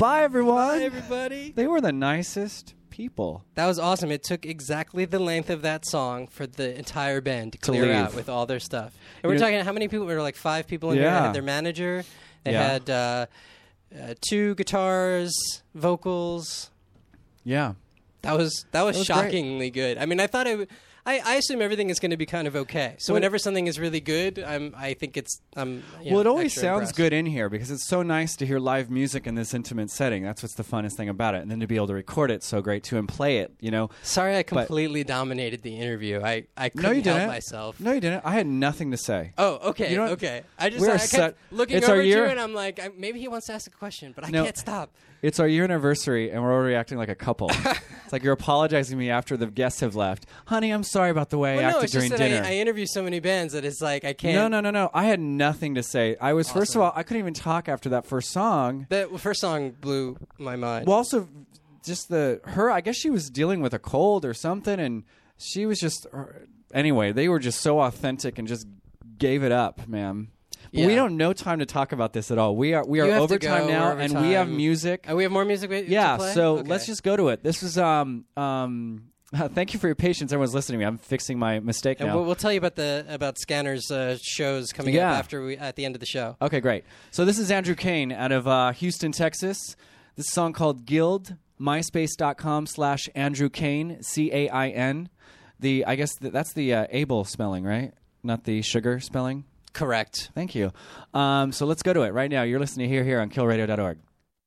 Bye, everyone. Bye, everybody. They were the nicest people. That was awesome. It took exactly the length of that song for the entire band to To clear leave. out with all their stuff. And You we're know- talking how many people? There were like five people in here. They Yeah. had their manager. They Yeah. had uh, uh, two guitars, vocals. Yeah. That was that was, That was great. shockingly good. I mean, I thought it. W- I, I assume everything is going to be kind of okay. So Well- whenever something is really good, I'm. I think it's. I'm. You Well, know, it always extra sounds impressed. good in here because it's so nice to hear live music in this intimate setting. That's what's the funnest thing about it. And then to be able to record it so great too and play it, you know. Sorry, I But- completely dominated the interview. I I couldn't No, you help didn't. myself. No, you didn't. I had nothing to say. Oh, okay, You know what? okay. I just We're I kept set- looking it's over our at year- you, and I'm like, I, maybe he wants to ask a question, but I No. can't stop. It's our year anniversary, and we're already acting like a couple. It's like you're apologizing to me after the guests have left. Honey, I'm sorry about the way Well, I no, acted it's just during that dinner. I, I interview so many bands that it's like I can't. no, no, no, no. I had nothing to say. I was, first of Awesome. all, I couldn't even talk after that first song. The first song blew my mind. Well, also, just the, her, I guess she was dealing with a cold or something, and she was just, anyway, they were just so authentic and just gave it up, man. But we Yeah. don't know time to talk about this at all. We are we You are have to overtime go, now, we're and we have overtime. music. Uh, we have more music. wa- Yeah, to play? so Okay. let's just go to it. This is um um. Thank you for your patience. Everyone's listening to me. I'm fixing my mistake And now. we'll, we'll tell you about the about Scanners uh, shows coming Yeah. up after we at the end of the show. Okay, great. So this is Andrew Kane out of uh, Houston, Texas. This song called Guild, myspace.com slash Andrew Kane, C A I N. The I guess th- that's the uh, Abel spelling, right? Not the sugar spelling? Correct. Thank you. Um, so let's go to it right now. You're listening to Here Here on kill radio dot org.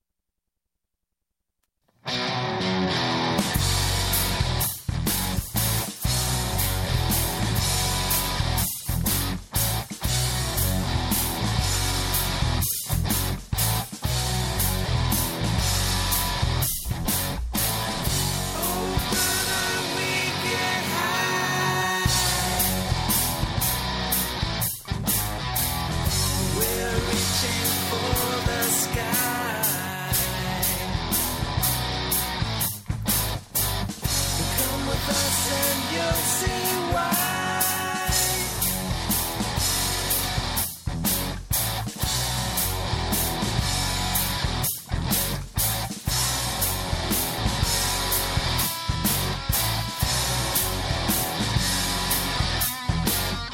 We're reaching for the sky. Come with us and you'll see why.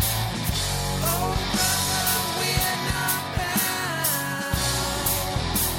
Oh, brother, we're not bound.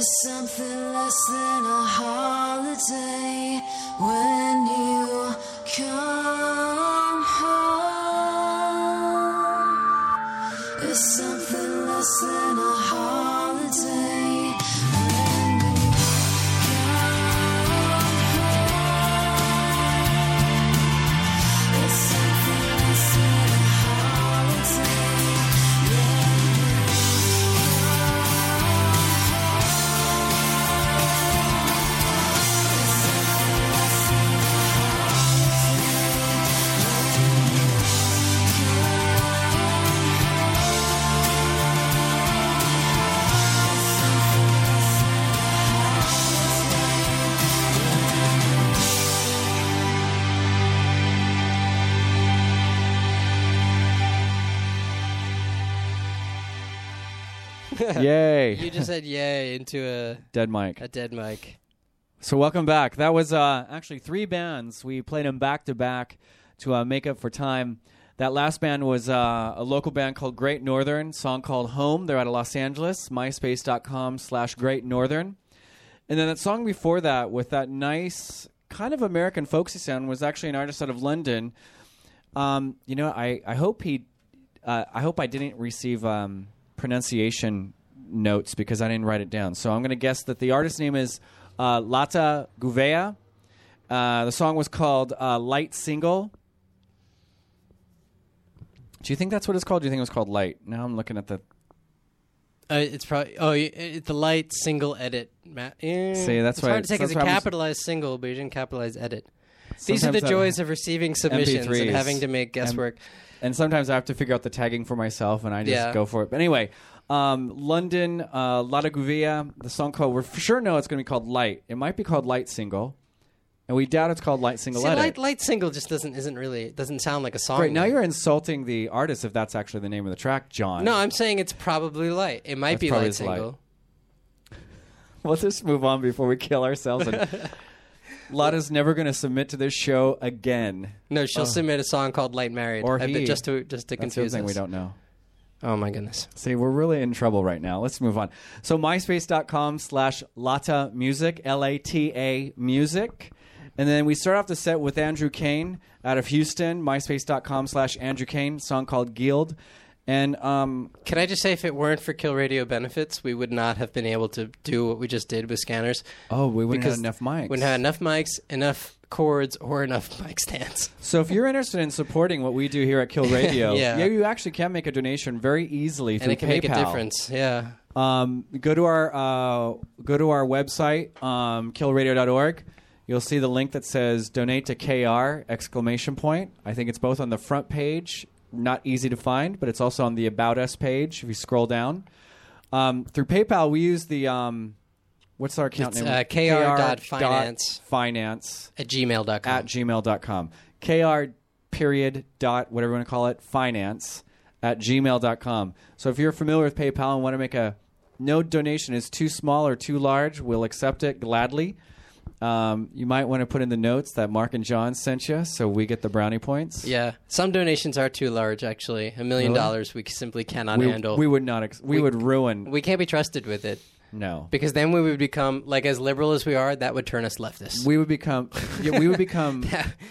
It's something less than a holiday when you come home. It's something less than a holiday when you come home. It's something less than a holiday when Yay. You just said yay into a Dead mic. a dead mic. So welcome back. That was uh, actually three bands. We played them back to back to uh, make up for time. That last band was uh, a local band called Great Northern, song called Home. They're out of Los Angeles, myspace.com slash Great Northern. And then that song before that with that nice kind of American folksy sound was actually an artist out of London. Um, you know, I, I hope he, uh, I hope I didn't receive um, pronunciation notes because I didn't write it down. So I'm going to guess that the artist's name is uh, Lata Gouveia. Uh, the song was called uh, Light Single. Do you think that's what it's called? Do you think it was called Light? Now I'm looking at the... Uh, it's probably oh, y- it's the light single edit. Ma- eh, See, that's it's why hard to it's- take as that's a why I was- capitalized single, but you didn't capitalize edit. These are Sometimes the I- joys of receiving submissions M P threes. and having to make guesswork. And, and sometimes I have to figure out the tagging for myself, and I just Yeah. go for it. But anyway, um, London, uh, Lata Gouveia, the song called... We for sure know it's going to be called Light. It might be called Light Single, and we doubt it's called Light Single See, Edit. light, light single just doesn't isn't really doesn't sound like a song. Great, now you're insulting the artist if that's actually the name of the track, John. No, I'm saying it's probably light. It might That's be probably light it's light. single. Let's just move on before we kill ourselves. And Lata's never going to submit to this show again. No, she'll Oh. submit a song called "Light Married," Or I bet he. just to just to That's the other confuse thing us. we don't know. Oh my goodness. See, we're really in trouble right now. Let's move on. So myspace.com slash Lata Music, L A T A Music. And then we start off the set with Andrew Kane out of Houston, myspace.com slash Andrew Kane, song called Guild. And um, Can I just say, if it weren't for Kill Radio benefits, we would not have been able to do what we just did with Scanners. oh, we wouldn't have Because enough mics. We wouldn't have enough mics, enough cords, or enough mic stands. So if you're interested in supporting what we do here at Kill Radio, Yeah. yeah, you actually can make a donation very easily through And it can PayPal. make a difference. Yeah. Um, go to our uh, go to our website, um, kill radio dot org. You'll see the link that says "Donate to K R!" exclamation point. I think it's both on the front page, not easy to find, but it's also on the About Us page if you scroll down. Um, through PayPal, we use the um, what's our account It's, name? uh, K R dot finance. finance At gmail dot com. at gmail dot com. K R period dot whatever you want to call it, finance at gmail dot com. So if you're familiar with PayPal and want to make a no donation is too small or too large, we'll accept it gladly. Um, you might want to put in the notes that Mark and John sent you so we get the brownie points. Yeah. Some donations are too large, actually. A million Really? dollars we simply cannot we, handle. we would not. Ex- we, We- would ruin. We can't be trusted with it. no. Because then we would become, like, as liberal as we are, that would turn us leftists. We would become. yeah, we would become.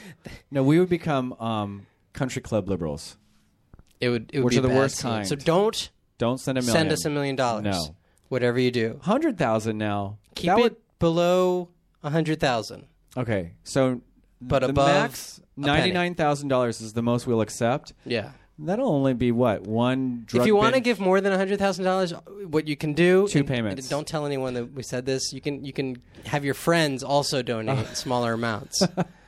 no, we would become um, country club liberals. It would, it would Which be are the bad worst scene. kind. So don't Don't send a million. send us a million dollars. No. Whatever you do. Hundred thousand now. Keep That it would- below a hundred thousand. Okay, so But the above max a penny. ninety-nine thousand dollars is the most we'll accept. Yeah. That'll only be what one drug. If you want to bin- give more than a hundred thousand dollars, what you can do Two and- payments. and don't tell anyone that we said this. You can you can have your friends also donate smaller amounts.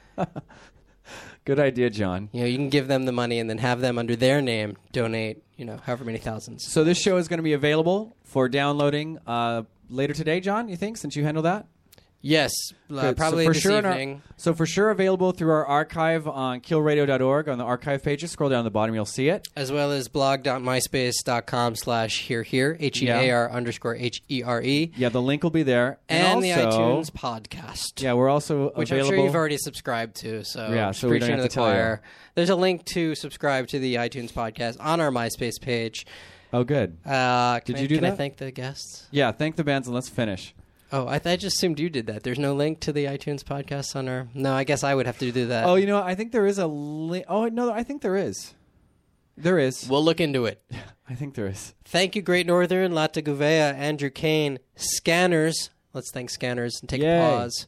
good idea, John. You know, you can give them the money and then have them under their name donate. You know, however many thousands. So this show is going to be available for downloading uh, later today, John. You think, since you handle that? Yes, uh, Good. probably so for this sure in our- evening. so for sure available through our archive on kill radio dot org on the archive pages. Scroll down to the bottom, you'll see it. As well as blog.myspace.com slash here here, H E A R underscore H E R E. Yeah, the link will be there, And, the also- iTunes podcast. Yeah, we're also Which available. I'm sure you've already subscribed to. So, Yeah, so we don't preaching have to to the tell you. choir. There's a link to subscribe to the iTunes podcast on our MySpace page. Oh, good. Uh, Did can you I, do can that? I thank the guests? Yeah, thank the bands and let's finish. Oh, I, th- I just assumed you did that. There's no link to the iTunes podcast on our... No, I guess I would have to do that. Oh, you know, I think there is a link. Oh, no, I think there is. There is. We'll look into it. I think there is. Thank you, Great Northern, Lata Gouveia, Andrew Kane, Scanners. Let's thank Scanners and take Yay. a pause.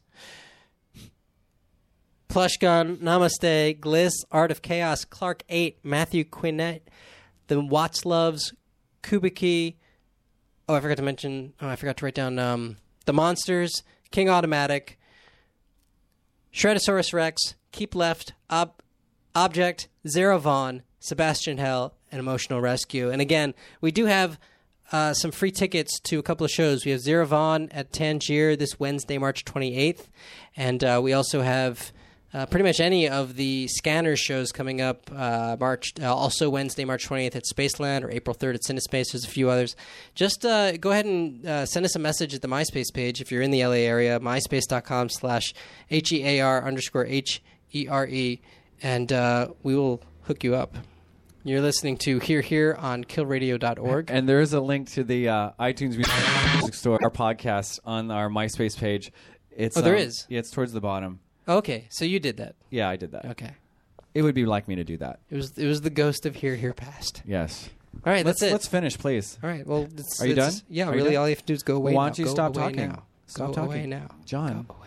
Plushgun, Namaste, Gliss, Art of Chaos, Clark eight, Matthew Quinnett, The Watchloves, Kubiki. Oh, I forgot to mention... Oh, I forgot to write down... Um, The Monsters, King Automatic, Shredosaurus Rex, Keep Left, Ob- Object, Zero Vaughn, Sebastian Hell, and Emotional Rescue. And again, we do have uh, some free tickets to a couple of shows. We have Zero Vaughn at Tangier this Wednesday, March twenty-eighth. And uh, we also have uh, pretty much any of the Scanners shows coming up uh, March, uh, also Wednesday, March twenty-eighth at Spaceland, or April third at Cinespace. There's a few others. Just uh, go ahead and uh, send us a message at the MySpace page if you're in the L A area, myspace.com slash H-E-A-R underscore H-E-R-E, and uh, we will hook you up. You're listening to Here Here on kill radio dot org. And there is a link to the uh, iTunes Music Store, our podcast, on our MySpace page. It's, Oh, there um, is? Yeah, it's towards the bottom. Okay, so you did that. Yeah, I did that. Okay. It would be like me to do that. It was it was the ghost of Here Here Past. Yes. All right, let's that's it. let's finish, please. All right, well, it's, Are you it's- done? Yeah, Are you really, done? all you have to do is go away Why now. don't you Go stop away talking? now. Stop go talking. away now. John. Go away.